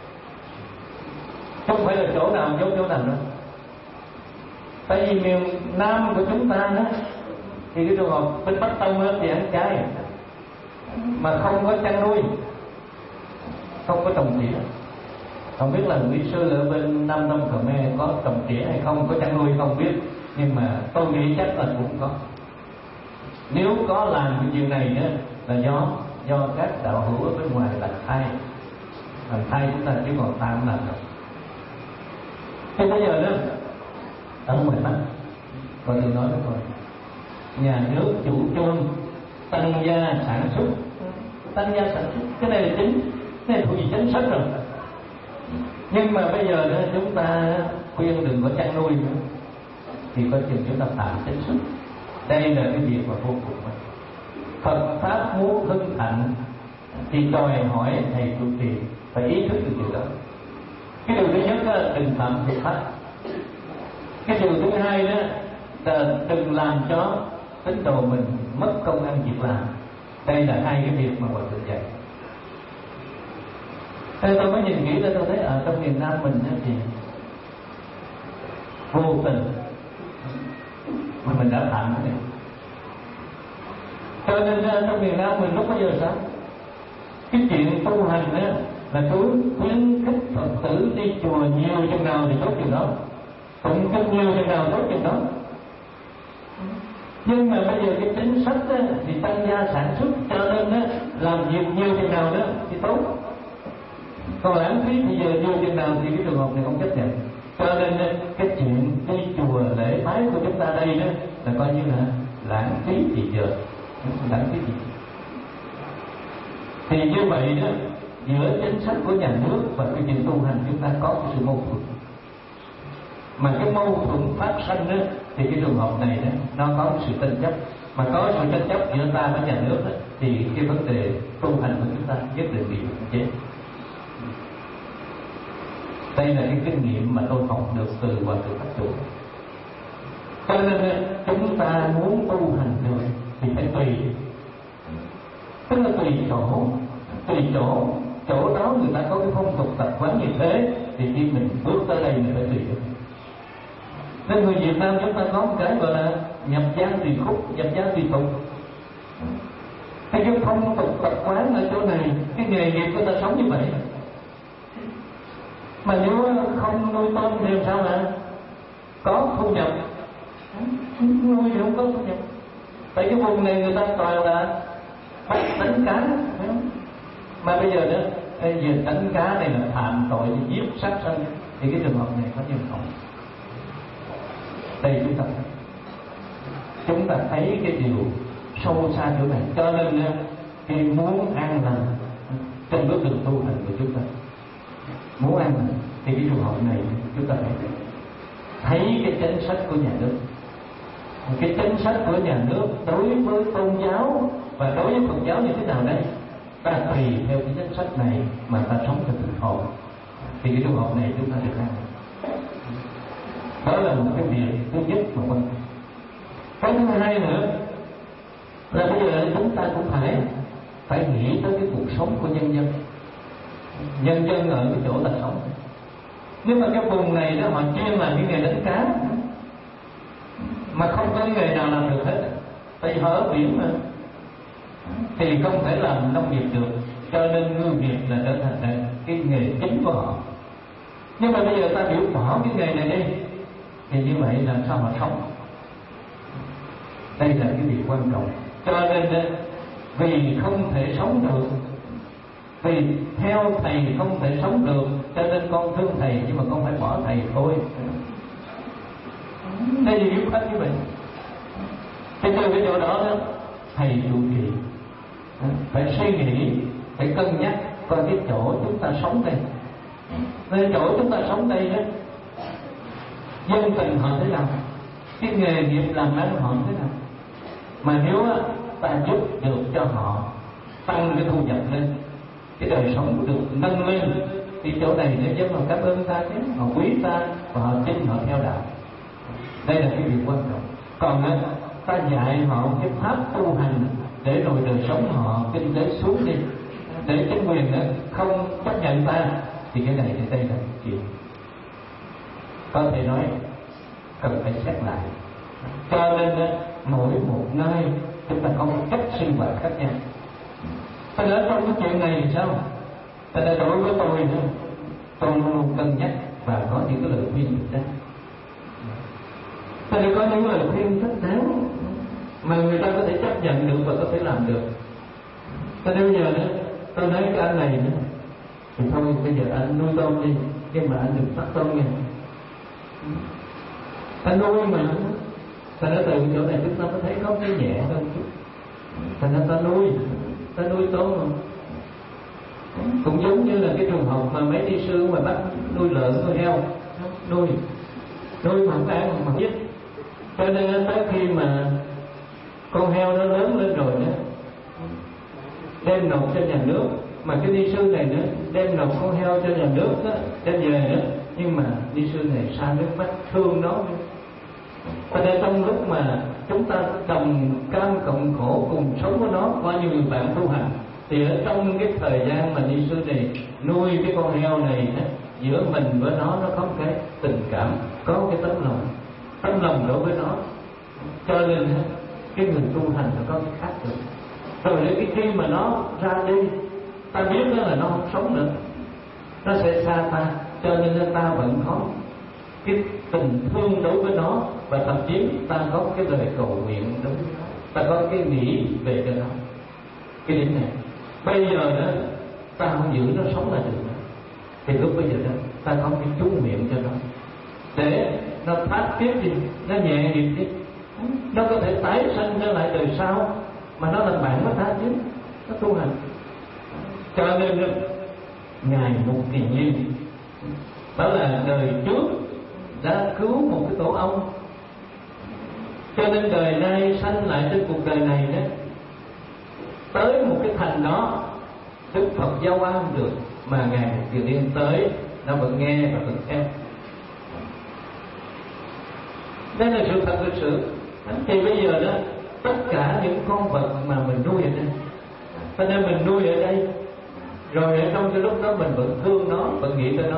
Không phải là chỗ nào giống chỗ nào đâu. Tại vì miền Nam của chúng ta đó, thì cái trường hợp bên Bắc Tông đó, thì ăn chay mà không có chăn nuôi, không có trồng tỉa. Không biết là quý sư ở bên Nam Đông Khmer có trồng tỉa hay không, có chăn nuôi không biết, nhưng mà tôi nghĩ chắc là cũng có. Nếu có làm cái điều này đó, là do các đạo hữu ở bên ngoài làm thay chúng ta chỉ còn tạm làm được. Thế bây giờ đó ở ngoài Bắc Và tôi nói rồi, nhà nước chủ trương tăng gia sản xuất, cái này là chính, cái này thuộc về chính sách rồi. Nhưng mà bây giờ nữa chúng ta khuyên đừng có chăn nuôi nữa, thì có chừng chúng ta phạm chính sách. Đây là cái việc mà vô cùng quan trọng. Phật pháp muốn hưng thịnh thì đòi hỏi thầy trụ trì phải ý thức được điều đó. Cái điều thứ nhất là đừng phạm luật pháp. Cái điều thứ hai đó là đừng làm cho tín đồ mình mất công ăn việc làm. Đây là hai cái việc mà Hòa Thượng dạy. Thế tôi mới nhìn nghĩ ra, tôi thấy ở trong miền Nam mình thì vô tình mà mình đã phạm cái này. Cho nên trong miền Nam mình lúc bây giờ sao? Cái chuyện tu hành đó là cứ khuyến khích Phật tử đi chùa nhiều chừng nào thì tốt chừng đó, tụng kinh nhiều chừng nào tốt chừng đó. Nhưng mà bây giờ cái chính sách đó, thì tăng gia sản xuất, cho nên đó, làm việc nhiều chừng nào đó thì tốt. Còn lãng phí thì giờ nhiều chừng nào thì cái trường hợp này không chấp nhận. Cho nên cái chuyện đi chùa lễ bái của chúng ta đây đó là coi như là lãng phí thì giờ, lãng phí thì. Thì như vậy đó, giữa chính sách của nhà nước và cái chuyện tu hành chúng ta có cái sự mâu thuẫn. Mà cái mâu thuẫn phát sinh đó, thì cái trường hợp này đó, nó có sự tranh chấp. Mà có sự tranh chấp giữa ta với nhà nước đó, thì cái vấn đề tu hành của chúng ta nhất định bị hạn chế. Đây là cái kinh nghiệm mà tôi học được từ Hòa Thượng Pháp Chủ. Cho nên chúng ta muốn tu hành được thì phải tùy, tức là tùy chỗ, chỗ đó người ta có cái phong tục tập quán như thế thì khi mình bước tới đây mình phải tùy được. Nên người Việt Nam chúng ta có một cái gọi là nhập gian tùy khúc, nhập gian tùy tục. Cái phong tục tập quán ở chỗ này, cái nghề nghiệp của ta sống như vậy. Mà nếu không nuôi tôm thì làm sao mà có thu nhập? Nuôi thì không có thu nhập. Tại cái vùng này người ta toàn là bắt đánh cá, phải không? Mà bây giờ đó, việc đánh cá này là phạm tội giết sát sanh, thì cái trường hợp này có như không? Đây chúng ta thấy cái điều sâu xa chỗ này. Cho nên khi muốn an lành trên bước đường tu hành của chúng ta, muốn an lành thì cái trường hợp này chúng ta phải thấy cái chính sách của nhà nước. Cái chính sách của nhà nước đối với tôn giáo và đối với Phật giáo như thế nào đây? Ta tùy theo cái chính sách này mà ta sống theo thực hồn, thì cái trường hợp này chúng ta được an. Đó là một cái việc thứ nhất mà quan trọng. Cái thứ hai nữa là bây giờ chúng ta cũng phải nghĩ tới cái cuộc sống của nhân dân ở cái chỗ ta sống. Nếu mà cái vùng này đó họ chuyên làm cái nghề đánh cá mà không có nghề nào làm được hết, tại họ ở biển mà, thì không thể làm nông nghiệp được. Cho nên ngư nghiệp là trở thành cái nghề chính của họ. Nhưng mà bây giờ ta biểu bỏ cái nghề này đi, thì như vậy làm sao mà sống? Đây là cái việc quan trọng. Cho nên vì không thể sống được, vì theo thầy không thể sống được, cho nên con thương thầy nhưng mà con phải bỏ thầy thôi. Đây là yếu pháp như vậy. Thế từ cái chỗ đó thầy trụ trì phải suy nghĩ, phải cân nhắc coi cái chỗ chúng ta sống đây, nơi chỗ chúng ta sống đây đó, dân tình họ thế nào, cái nghề nghiệp làm ăn họ thế nào. Mà nếu ta giúp được cho họ tăng cái thu nhập lên, cái đời sống được nâng lên, thì chỗ này để giúp họ cảm ơn ta chứ, họ quý ta và họ tin, họ theo đạo. Đây là cái việc quan trọng. Còn ta dạy họ cái pháp tu hành để rồi đời sống họ kinh tế xuống đi, để chính quyền không chấp nhận ta, thì cái này thì đây là chuyện có thể nói cần phải xét lại. Cho nên mỗi một nơi chúng ta có một cách sinh hoạt khác nhau. Thế ở trong cái chuyện này thì sao? Thế nên đối với tôi luôn cân nhắc và có những cái lời khuyên thích đáng. Thế nên có những lời khuyên thích đáng mà người ta có thể chấp nhận được và có thể làm được. Thế nên bây giờ tôi nói cái anh này thì thôi bây giờ anh nuôi tôm đi, nhưng mà anh đừng bắt tôm nha. Anh nuôi mà Thành ra từ chỗ này chúng ta mới thấy có cái nhẹ hơn chút. Thành ra ta nuôi tốt không? Cũng giống như là cái trường hợp mà mấy đi sư mà bắt nuôi lợn nuôi heo, nuôi mà không ăn mà giết. Cho nên tới khi mà con heo nó lớn lên rồi đó, đem nộp cho nhà nước, mà cái ni sư này nữa đem nộp con heo cho nhà nước đó, đem về nữa, nhưng mà ni sư này xa nước mắt thương nó. Cho nên trong lúc mà chúng ta đồng cam cộng khổ cùng sống với nó qua như người bạn tu hành, thì ở trong cái thời gian mà ni sư này nuôi cái con heo này đó, giữa mình với nó có một cái tình cảm, có một cái tấm lòng đối với nó. Cho nên cái người tu hành nó có cái khác được. Rồi đến khi mà nó ra đi, ta biết đó là nó không sống nữa, nó sẽ xa ta, cho nên ta vẫn có cái tình thương đối với nó, và thậm chí ta có cái lời cầu nguyện đối với nó, ta có cái nghĩ về cho nó. Cái điểm này bây giờ đó ta không giữ nó sống là được, thì lúc bây giờ đó ta có cái chú nguyện cho nó, để nó phát tiếp đi, nó nhẹ nghiệp đi, nó có thể tái sanh trở lại đời sau, mà nó làm bạn với ta chứ, nó tu hành. Cho nên ngài Mục Kiền Liên đó là đời trước đã cứu một cái tổ ông, cho nên đời nay sanh lại trên cuộc đời này đó, tới một cái thành đó Đức Phật giao an được, mà ngài Mục Kiền Liên tới nó vẫn nghe và vẫn theo. Đây là sự thật lịch sử. Thì bây giờ đó tất cả những con vật mà mình nuôi ở đây, cho nên mình nuôi ở đây, rồi ở trong cái lúc đó mình vẫn thương nó, vẫn nghĩ tới nó,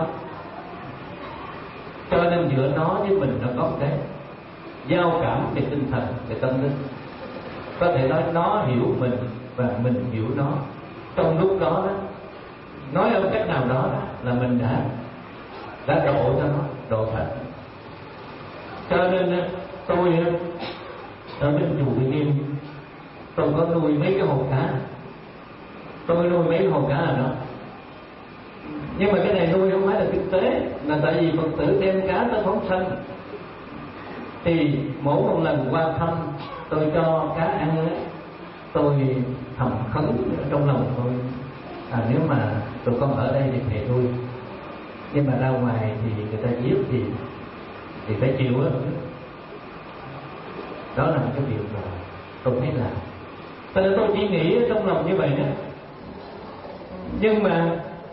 cho nên giữa nó với mình nó có một cái giao cảm về tinh thần, về tâm linh. Có thể nói nó hiểu mình và mình hiểu nó. Trong lúc đó đó, nói ở cách nào đó là mình đã độ cho nó, độ thật. Cho nên tôi ở bên chùa Vĩnh Nghiêm, tôi có nuôi mấy cái hồ cá. Tôi nuôi mấy cái hồ cá là đó. Nhưng mà cái này nuôi không phải là kinh tế, là tại vì Phật tử đem cá tới phóng sanh. Thì mỗi một lần qua thăm tôi cho cá ăn ấy, tôi thầm khấn trong lòng tôi, nếu mà tụi con ở đây thì thầy nuôi, nhưng mà ra ngoài thì người ta giết thì phải chịu á. Đó là một cái việc mà tôi thấy là, cho nên tôi chỉ nghĩ trong lòng như vậy đó. Nhưng mà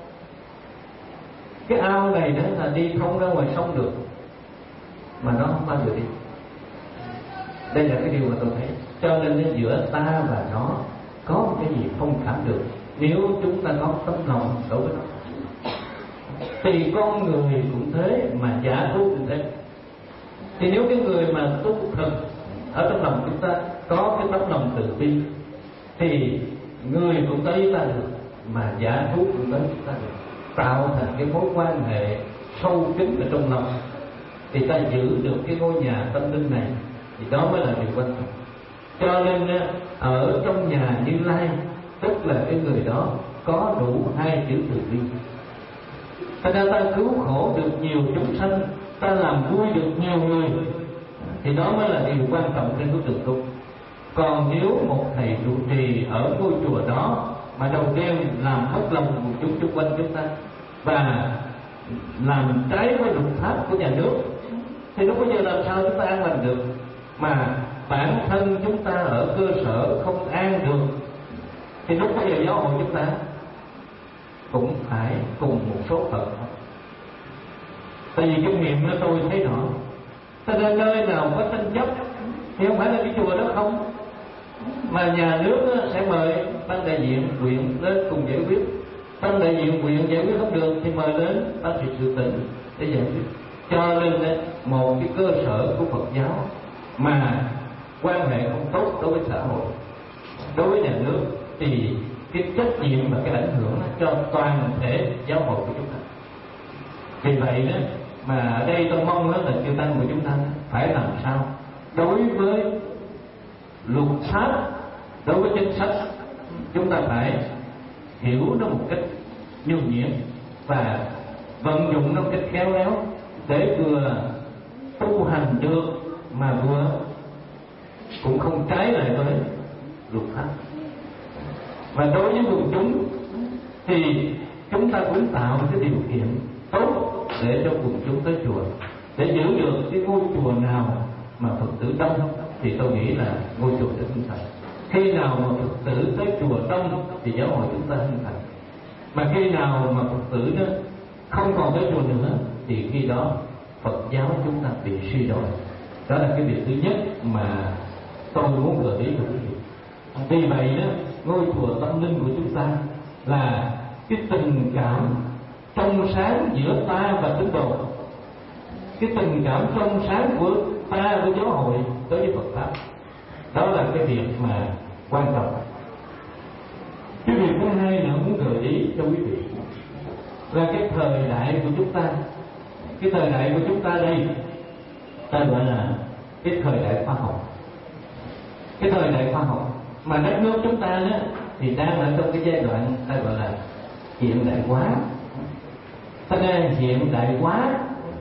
cái ao này đó là đi thông ra ngoài sông được, mà nó không bao giờ đi. Đây là cái điều mà tôi thấy. Cho nên giữa ta và nó có một cái gì thông cảm được, nếu chúng ta có tấm lòng đối với nó. Thì con người cũng thế, mà giả tu cũng thế. Thì nếu cái người mà tu thực ở trong lòng chúng ta có cái tấm lòng từ bi, thì người cũng tới ta được, mà giả thú cũng tới chúng ta được, tạo thành cái mối quan hệ sâu kín ở trong lòng, thì ta giữ được cái ngôi nhà tâm linh này, thì đó mới là điều quan trọng. Cho nên ở trong nhà Như Lai, tức là cái người đó có đủ hai chữ từ bi. Thành ra ta cứu khổ được nhiều chúng sanh, ta làm vui được nhiều người, thì đó mới là điều quan trọng trên con đường tu. Còn nếu một thầy trụ trì ở ngôi chùa đó mà đầu đêm làm mất lòng của chúng xung quanh chúng ta, và làm trái với luật pháp của nhà nước, thì lúc bây giờ làm sao chúng ta an lành được? Mà bản thân chúng ta ở cơ sở không an được, thì lúc bây giờ giáo hội chúng ta cũng phải cùng một số phận. Tại vì kinh nghiệm của tôi thấy rõ, cho nên nơi nào có tranh chấp thì không phải là cái chùa đó không, mà nhà nước sẽ mời ban đại diện huyện đến cùng giải quyết. Ban đại diện huyện giải quyết không được thì mời đến bác sĩ sự tỉnh để giải quyết. Cho nên một cái cơ sở của Phật giáo mà quan hệ không tốt đối với xã hội, đối với nhà nước, thì cái trách nhiệm và cái ảnh hưởng cho toàn thể giáo hội của chúng ta. Vì vậy đó mà ở đây tôi mong là chư tăng của chúng ta phải làm sao đối với luật pháp, đối với chính sách, chúng ta phải hiểu nó một cách nhuần nhuyễn và vận dụng nó một cách khéo léo, để vừa tu hành được mà vừa cũng không trái lại với luật pháp. Và đối với quần chúng thì chúng ta cũng tạo cái điều kiện tốt để cho quần chúng tới chùa, để giữ được cái ngôi chùa nào mà Phật tử đông thì tôi nghĩ là ngôi chùa sẽ hình thành. Khi nào mà Phật tử tới chùa đông thì giáo hội chúng ta hình thành. Mà khi nào mà Phật tử đó không còn tới chùa nữa thì khi đó Phật giáo chúng ta bị suy đồi. Đó là cái việc thứ nhất mà tôi muốn gợi ý cho quý vị. Vì vậy đó, ngôi chùa tâm linh của chúng ta là cái tình cảm trong sáng giữa ta và tín đồ, cái tình cảm trong sáng của ta với giáo hội đối với Phật pháp. Đó là cái việc mà quan trọng. Cái việc thứ hai là muốn gợi ý cho quý vị là cái thời đại của chúng ta. Cái thời đại của chúng ta đây ta gọi là cái thời đại khoa học. Cái thời đại khoa học mà đất nước chúng ta đó thì đang ở trong cái giai đoạn ta gọi là hiện đại hóa. Ta đang hiện đại hóa.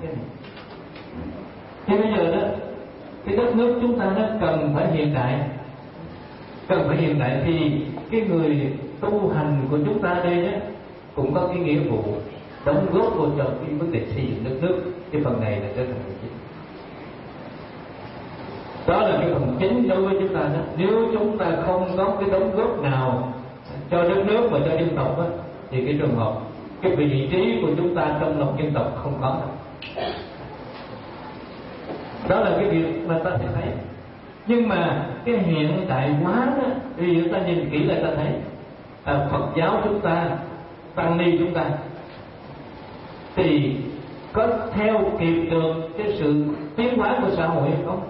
Thì bây giờ đó, cái đất nước chúng ta nó cần phải hiện đại. Cần phải hiện đại thì cái người tu hành của chúng ta đây đó cũng có cái nghĩa vụ đóng góp vào trong cái vấn đề xây dựng đất nước. Cái phần này là cái phần chính. Đó là cái phần chính đối với chúng ta đó. Nếu chúng ta không có cái đóng góp nào cho đất nước và cho dân tộc đó, thì cái trường hợp cái vị trí của chúng ta trong lòng dân tộc không có. Đó là cái việc mà ta sẽ thấy. Nhưng mà cái hiện đại hóa đó, thì chúng ta nhìn kỹ lại ta thấy Phật giáo chúng ta, tăng ni chúng ta thì có theo kịp được cái sự tiến hóa của xã hội hay không?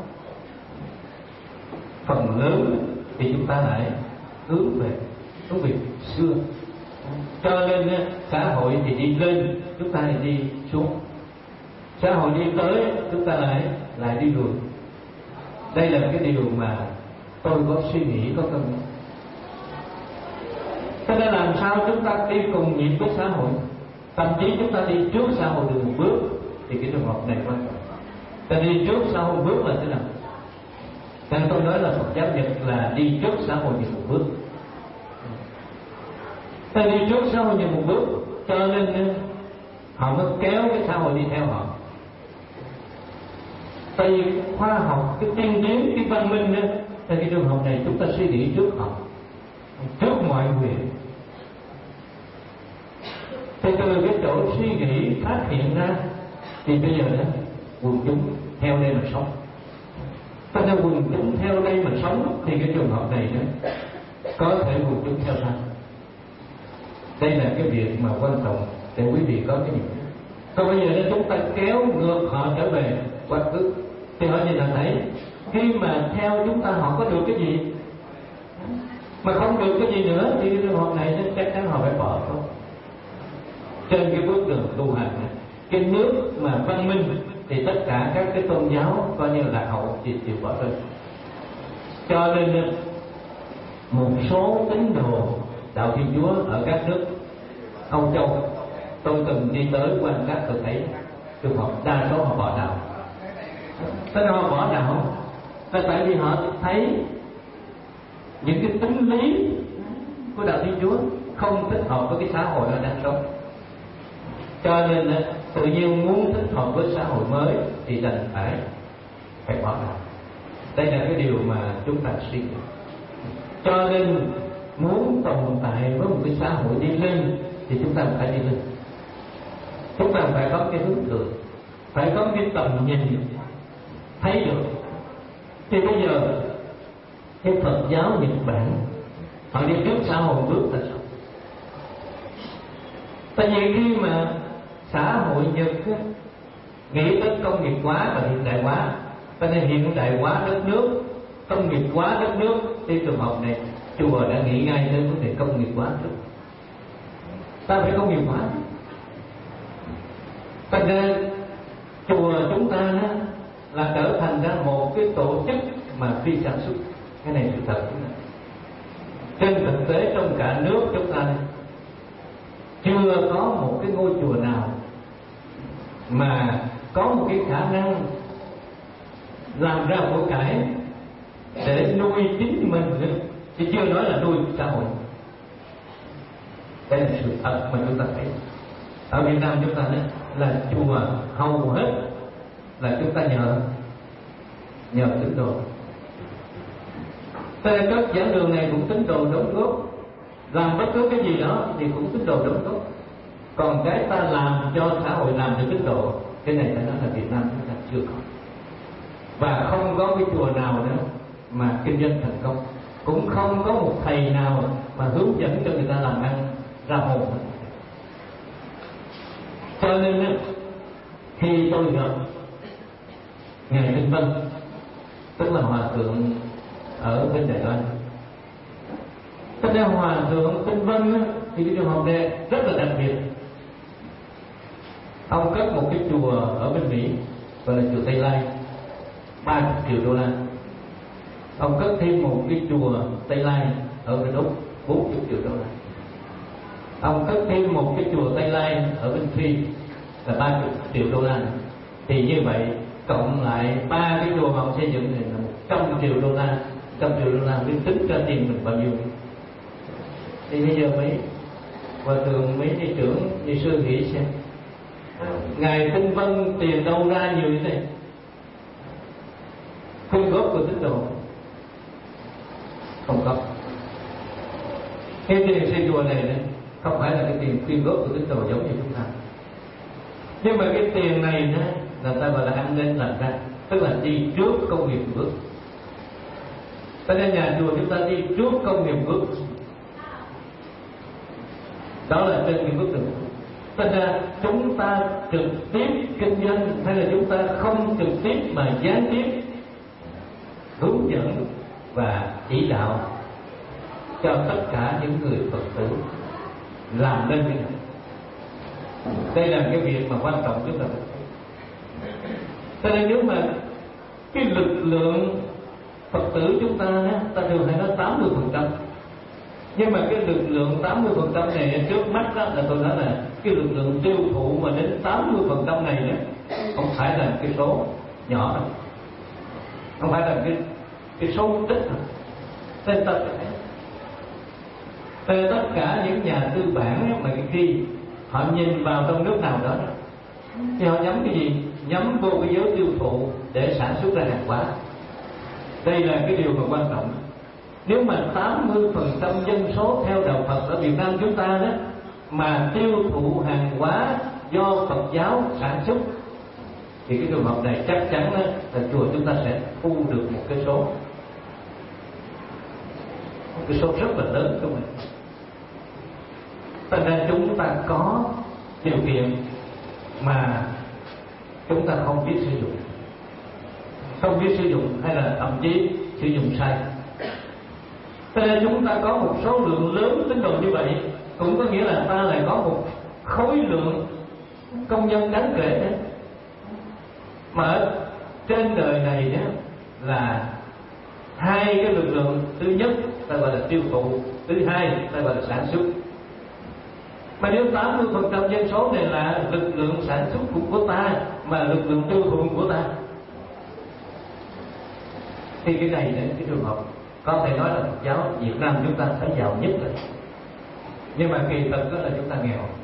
Phần lớn thì chúng ta lại hướng về xưa. Cho nên xã hội thì đi lên, chúng ta thì đi xuống. Xã hội đi tới, chúng ta lại đi lùi. Đây là cái điều mà tôi có suy nghĩ, có cân nhắc. Thế nên làm sao chúng ta đi cùng nhịp với xã hội, thậm chí chúng ta đi trước xã hội được một bước, thì cái trường hợp này quan trọng. Ta đi trước xã hội bước là thế nào? Nên tôi nói là Phật giáo Nhật là đi trước xã hội được một bước. Ta đi trước xã hội được một bước, cho nên họ mới kéo cái xã hội đi theo họ. Tại vì khoa học, cái tiên tiến, cái văn minh đó, tại cái trường hợp này chúng ta suy nghĩ trước họ, trước mọi người. Thì từ cái chỗ suy nghĩ phát hiện ra thì bây giờ đó quần chúng theo đây mà sống. Cho nên quần chúng theo đây mà sống thì cái trường hợp này đó có thể quần chúng theo ta. Đây là cái việc mà quan trọng để quý vị có cái nhìn. Còn bây giờ chúng ta kéo ngược họ trở về quá khứ thì họ nhìn là thấy khi mà theo chúng ta họ có được cái gì, mà không được cái gì nữa thì cái trường hợp này chắc chắn họ phải bỏ thôi. Trên cái bước đường tu hành, cái nước mà văn minh thì tất cả các cái tôn giáo coi như là lạc hậu thì chịu bỏ rơi. Cho nên một số tín đồ đạo Thiên Chúa ở các nước Âu Châu, tôi từng đi tới quan sát tôi thấy trường hợp đa số họ bỏ đạo. Tại sao họ bỏ đạo? Tại vì họ thấy những cái tính lý của đạo Thiên Chúa không thích hợp với cái xã hội họ đang sống. Cho nên tự nhiên muốn thích hợp với xã hội mới thì đành phải bỏ đạo. Đây là cái điều mà chúng ta suy nghĩ. Cho nên muốn tồn tại với một cái xã hội đi lên thì chúng ta phải đi lên. Chúng ta phải có cái hướng tượng, phải có cái tầm nhìn thấy được. Thì bây giờ cái Phật giáo Nhật Bản họ đi trước xã hội bước là sao? Tại vì khi mà xã hội Nhật nghĩ tới công nghiệp hóa và hiện đại hóa, cho nên hiện đại hóa đất nước, công nghiệp hóa đất nước, thì trường hợp này chùa đã nghĩ ngay tới vấn đề công nghiệp hóa trước. Ta phải công nghiệp hóa. Cho nên chùa chúng ta là trở thành ra một cái tổ chức mà phi sản xuất. Cái này sự thật. Trên thực tế trong cả nước chúng ta chưa có một cái ngôi chùa nào mà có một cái khả năng làm ra của cải để nuôi chính mình nữa, chứ chưa nói là nuôi xã hội. Đây là sự thật mà chúng ta thấy. Ở Việt Nam chúng ta đấy là chùa hầu hết là chúng ta nhờ tín đồ. Cho nên các giảng đường này cũng tín đồ đóng góp, làm bất cứ cái gì đó thì cũng tín đồ đóng góp. Còn cái ta làm cho xã hội, làm cho tín đồ, cái này phải nói là Việt Nam chúng ta chưa có. Và không có cái chùa nào nữa mà kinh doanh thành công, cũng không có một thầy nào mà hướng dẫn cho người ta làm ăn ra hồn. Cho nên khi tôi gặp ngài Tinh Vân, tức là hòa thượng ở bên Đài Loan, cho nên hòa thượng Tinh Vân thì cái trường hợp này rất là đặc biệt. Ông cất một cái chùa ở bên Mỹ gọi là chùa Tây Lai, 30 triệu đô la. Ông cất thêm một cái chùa Tây Lai ở bên Úc, 40 triệu đô la. Ông cất thêm một cái chùa Tây Lai ở bên Phi là 30 triệu đô la. Thì như vậy cộng lại 3 cái chùa mà ông xây dựng này là 100 triệu đô la. 100 triệu đô la mới tính ra tiền mình bao nhiêu. Thì bây giờ mấy hòa thượng, mấy ni trưởng, ni sư nghĩ xem, ngài Tinh Vân tiền đâu ra nhiều như thế? Quyên góp của tín đồ không có. Cái tiền xây chùa này không phải là cái tiền quyên góp của tín đồ giống như chúng ta, nhưng mà cái tiền này là ta gọi là ăn nên làm ra, tức là đi trước công nghiệp bước. Cho nên nhà chùa chúng ta đi trước công nghiệp bước, đó là trên cái bước đường. Cho nên chúng ta trực tiếp kinh doanh hay là chúng ta không trực tiếp mà gián tiếp hướng dẫn và chỉ đạo cho tất cả những người Phật tử làm nên cái này. Đây là cái việc mà quan trọng chúng ta. Cho nên nếu mà cái lực lượng Phật tử chúng ta thường hay nói 80%, nhưng mà cái lực lượng 80% này trước mắt đó là tôi nói là cái lực lượng tiêu thụ mà đến 80% này đó không phải là cái số nhỏ đâu, không phải là cái số ít đâu. Nên tất cả những nhà tư bản mà khi họ nhìn vào trong nước nào đó thì họ nhắm cái gì? Nhắm vô cái giới tiêu thụ để sản xuất ra hàng hóa. Đây là cái điều mà quan trọng. Nếu mà 80% dân số theo đạo Phật ở Việt Nam chúng ta đó mà tiêu thụ hàng hóa do Phật giáo sản xuất thì cái trường hợp này chắc chắn là chùa chúng ta sẽ thu được một cái số rất là lớn của mình. Cho nên chúng ta có điều kiện mà chúng ta không biết sử dụng hay là thậm chí sử dụng sai. Cho nên chúng ta có một số lượng lớn tín đồ như vậy, cũng có nghĩa là ta lại có một khối lượng công dân đáng kể đấy. Mà ở trên đời này là hai cái lực lượng, thứ nhất ta gọi là tiêu thụ, thứ hai ta gọi là sản xuất. Mà nếu 80% dân số này là lực lượng sản xuất của ta mà lực lượng tiêu thụ của ta, thì cái này cái trường hợp có thể nói là Phật giáo Việt Nam chúng ta thấy giàu nhất rồi. Nhưng mà kỳ thực đó là chúng ta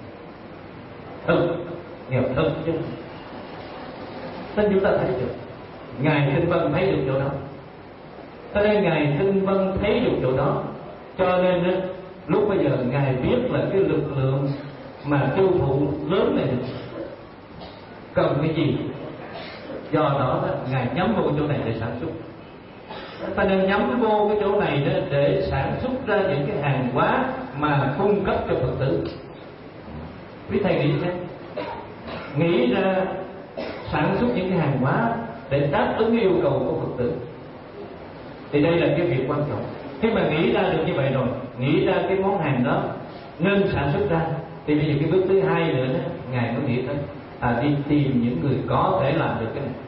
nghèo thực chứ. Nên chúng ta thấy được ngài Tinh Vân thấy được chỗ đó. Cho nên ngài Tinh Vân thấy được chỗ đó, cho nên lúc bây giờ ngài biết là cái lực lượng mà tiêu thụ lớn này cần cái gì, do đó ngài nhắm vô chỗ này để sản xuất. Ta nên nhắm vô cái chỗ này để sản xuất ra những cái hàng hóa mà cung cấp cho Phật tử. Quý thầy nghĩ xem, nghĩ ra sản xuất những cái hàng hóa để đáp ứng yêu cầu của Phật tử, thì đây là cái việc quan trọng. Khi mà nghĩ ra được như vậy rồi, nghĩ ra cái món hàng đó nên sản xuất ra, thì bây giờ cái bước thứ hai nữa ngài có nghĩ tới đi tìm những người có thể làm được cái này.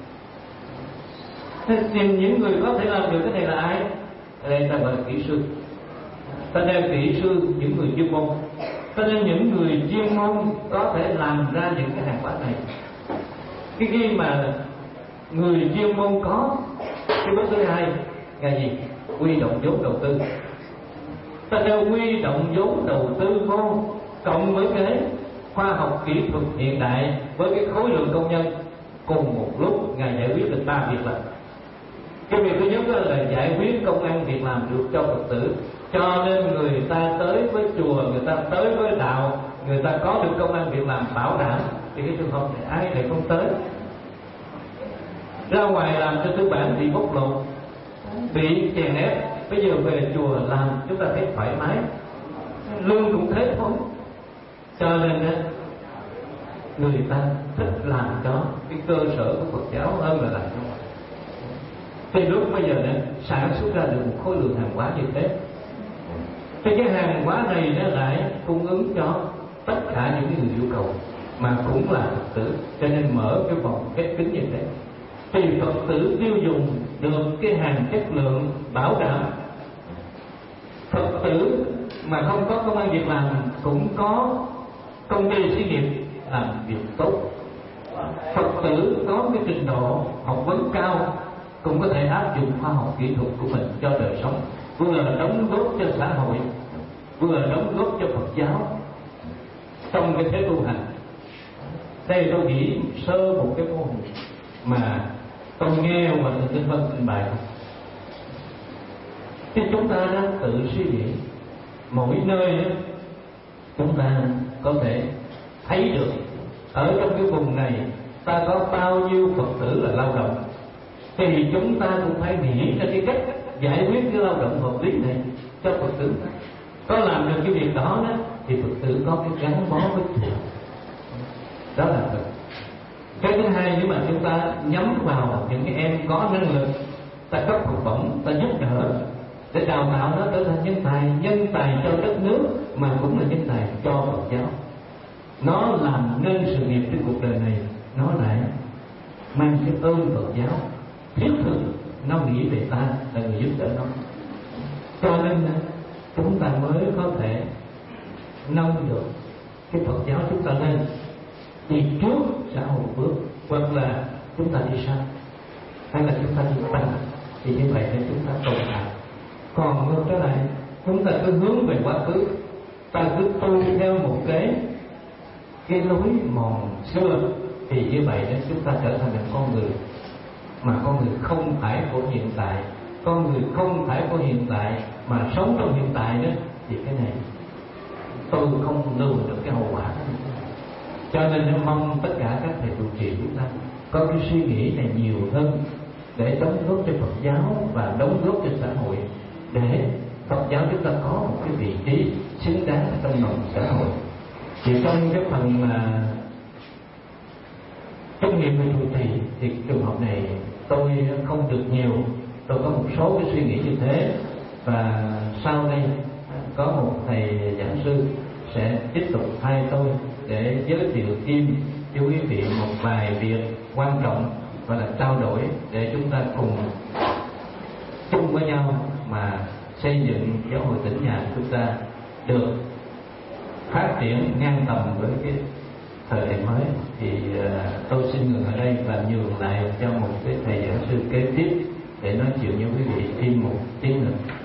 Tìm những người có thể làm được cái này là ai? Ở đây ta gọi là kỹ sư. Ta đem kỹ sư, những người chuyên môn. Ta đem những người chuyên môn có thể làm ra những cái hàng hóa này. Khi mà người chuyên môn có, cái bước thứ hai Ngài gì? Huy động vốn đầu tư. Ta đều huy động vốn đầu tư vô, cộng với cái khoa học kỹ thuật hiện đại, với cái khối lượng công nhân, cùng một lúc Ngài giải quyết được 3 việc làm. Cái việc thứ nhất là giải quyết công ăn việc làm được cho Phật tử, cho nên người ta tới với chùa, người ta tới với đạo, người ta có được công ăn việc làm bảo đảm. Thì cái trường hợp này ai lại không tới? Ra ngoài làm cho tư bản bị bóc lột, bị chèn ép, bây giờ về chùa làm chúng ta thấy thoải mái, lương cũng thế thôi. Cho nên người ta thích làm cho cái cơ sở của Phật giáo hơn là làm cho ngoại. Thì lúc bây giờ sản xuất ra được một khối lượng hàng hóa như thế, thì cái hàng hóa này nó lại cung ứng cho tất cả những người yêu cầu mà cũng là Phật tử, cho nên mở cái vòng khép kín như thế. Thì Phật tử tiêu dùng được cái hàng chất lượng bảo đảm. Phật tử mà không có công ăn việc làm cũng có công ty xí nghiệp làm việc tốt. Phật tử có cái trình độ học vấn cao cũng có thể áp dụng khoa học kỹ thuật của mình cho đời sống, vừa đóng góp cho xã hội, vừa đóng góp cho Phật giáo trong cái thế tu hành. Đây tôi nghĩ sơ một cái mô hình mà tôi nghe và Thượng Vân trình bày, thì chúng ta đã tự suy nghĩ mỗi nơi đó, chúng ta có thể thấy được ở trong cái vùng này ta có bao nhiêu Phật tử là lao động, thì chúng ta cũng phải nghĩ ra cái cách giải quyết cái lao động hợp lý này cho Phật tử. Có làm được cái việc đó thì Phật tử có cái gắn bó với chùa, đó là thật. Cái thứ hai, nếu mà chúng ta nhắm vào những cái em có năng lực, ta cấp học bổng, ta giúp đỡ để đào tạo nó trở thành nhân tài cho đất nước, mà cũng là nhân tài cho Phật giáo. Nó làm nên sự nghiệp trên cuộc đời này, nó lại mang cái ơn Phật giáo thiết thực, nó nghĩ về ta là người giúp đỡ nó. Cho nên chúng ta mới có thể nâng được cái Phật giáo chúng ta lên, đi trước xã hội bước, hoặc là chúng ta đi sau, hay là chúng ta đi bằng, thì như vậy nên chúng ta tồn tại. Còn ngược trở lại, chúng ta cứ hướng về quá khứ, ta cứ tu theo một cái lối mòn xưa, thì như vậy nên chúng ta trở thành một con người mà con người không phải của hiện tại. Con người không phải của hiện tại mà sống trong hiện tại đó, thì cái này tôi không lường được cái hậu quả đó. Cho nên mong tất cả các thầy trụ trì chúng ta có cái suy nghĩ này nhiều hơn, để đóng góp cho Phật giáo và đóng góp cho xã hội, để Phật giáo chúng ta có một cái vị trí xứng đáng trong lòng xã hội. Thì trong cái phần mà trách nhiệm về trụ trì thì trường hợp này tôi không được nhiều, tôi có một số cái suy nghĩ như thế, và sau đây có một thầy giảng sư sẽ tiếp tục thay tôi để giới thiệu thêm cho quý vị một vài việc quan trọng, và là trao đổi để chúng ta cùng chung với nhau mà xây dựng giáo hội Tỉnh Nhà chúng ta được phát triển ngang tầm với cái thời đại mới. Thì tôi xin ngừng ở đây và nhường lại cho một cái thầy giảng sư kế tiếp để nói chuyện với quý vị thêm một tiếng nữa.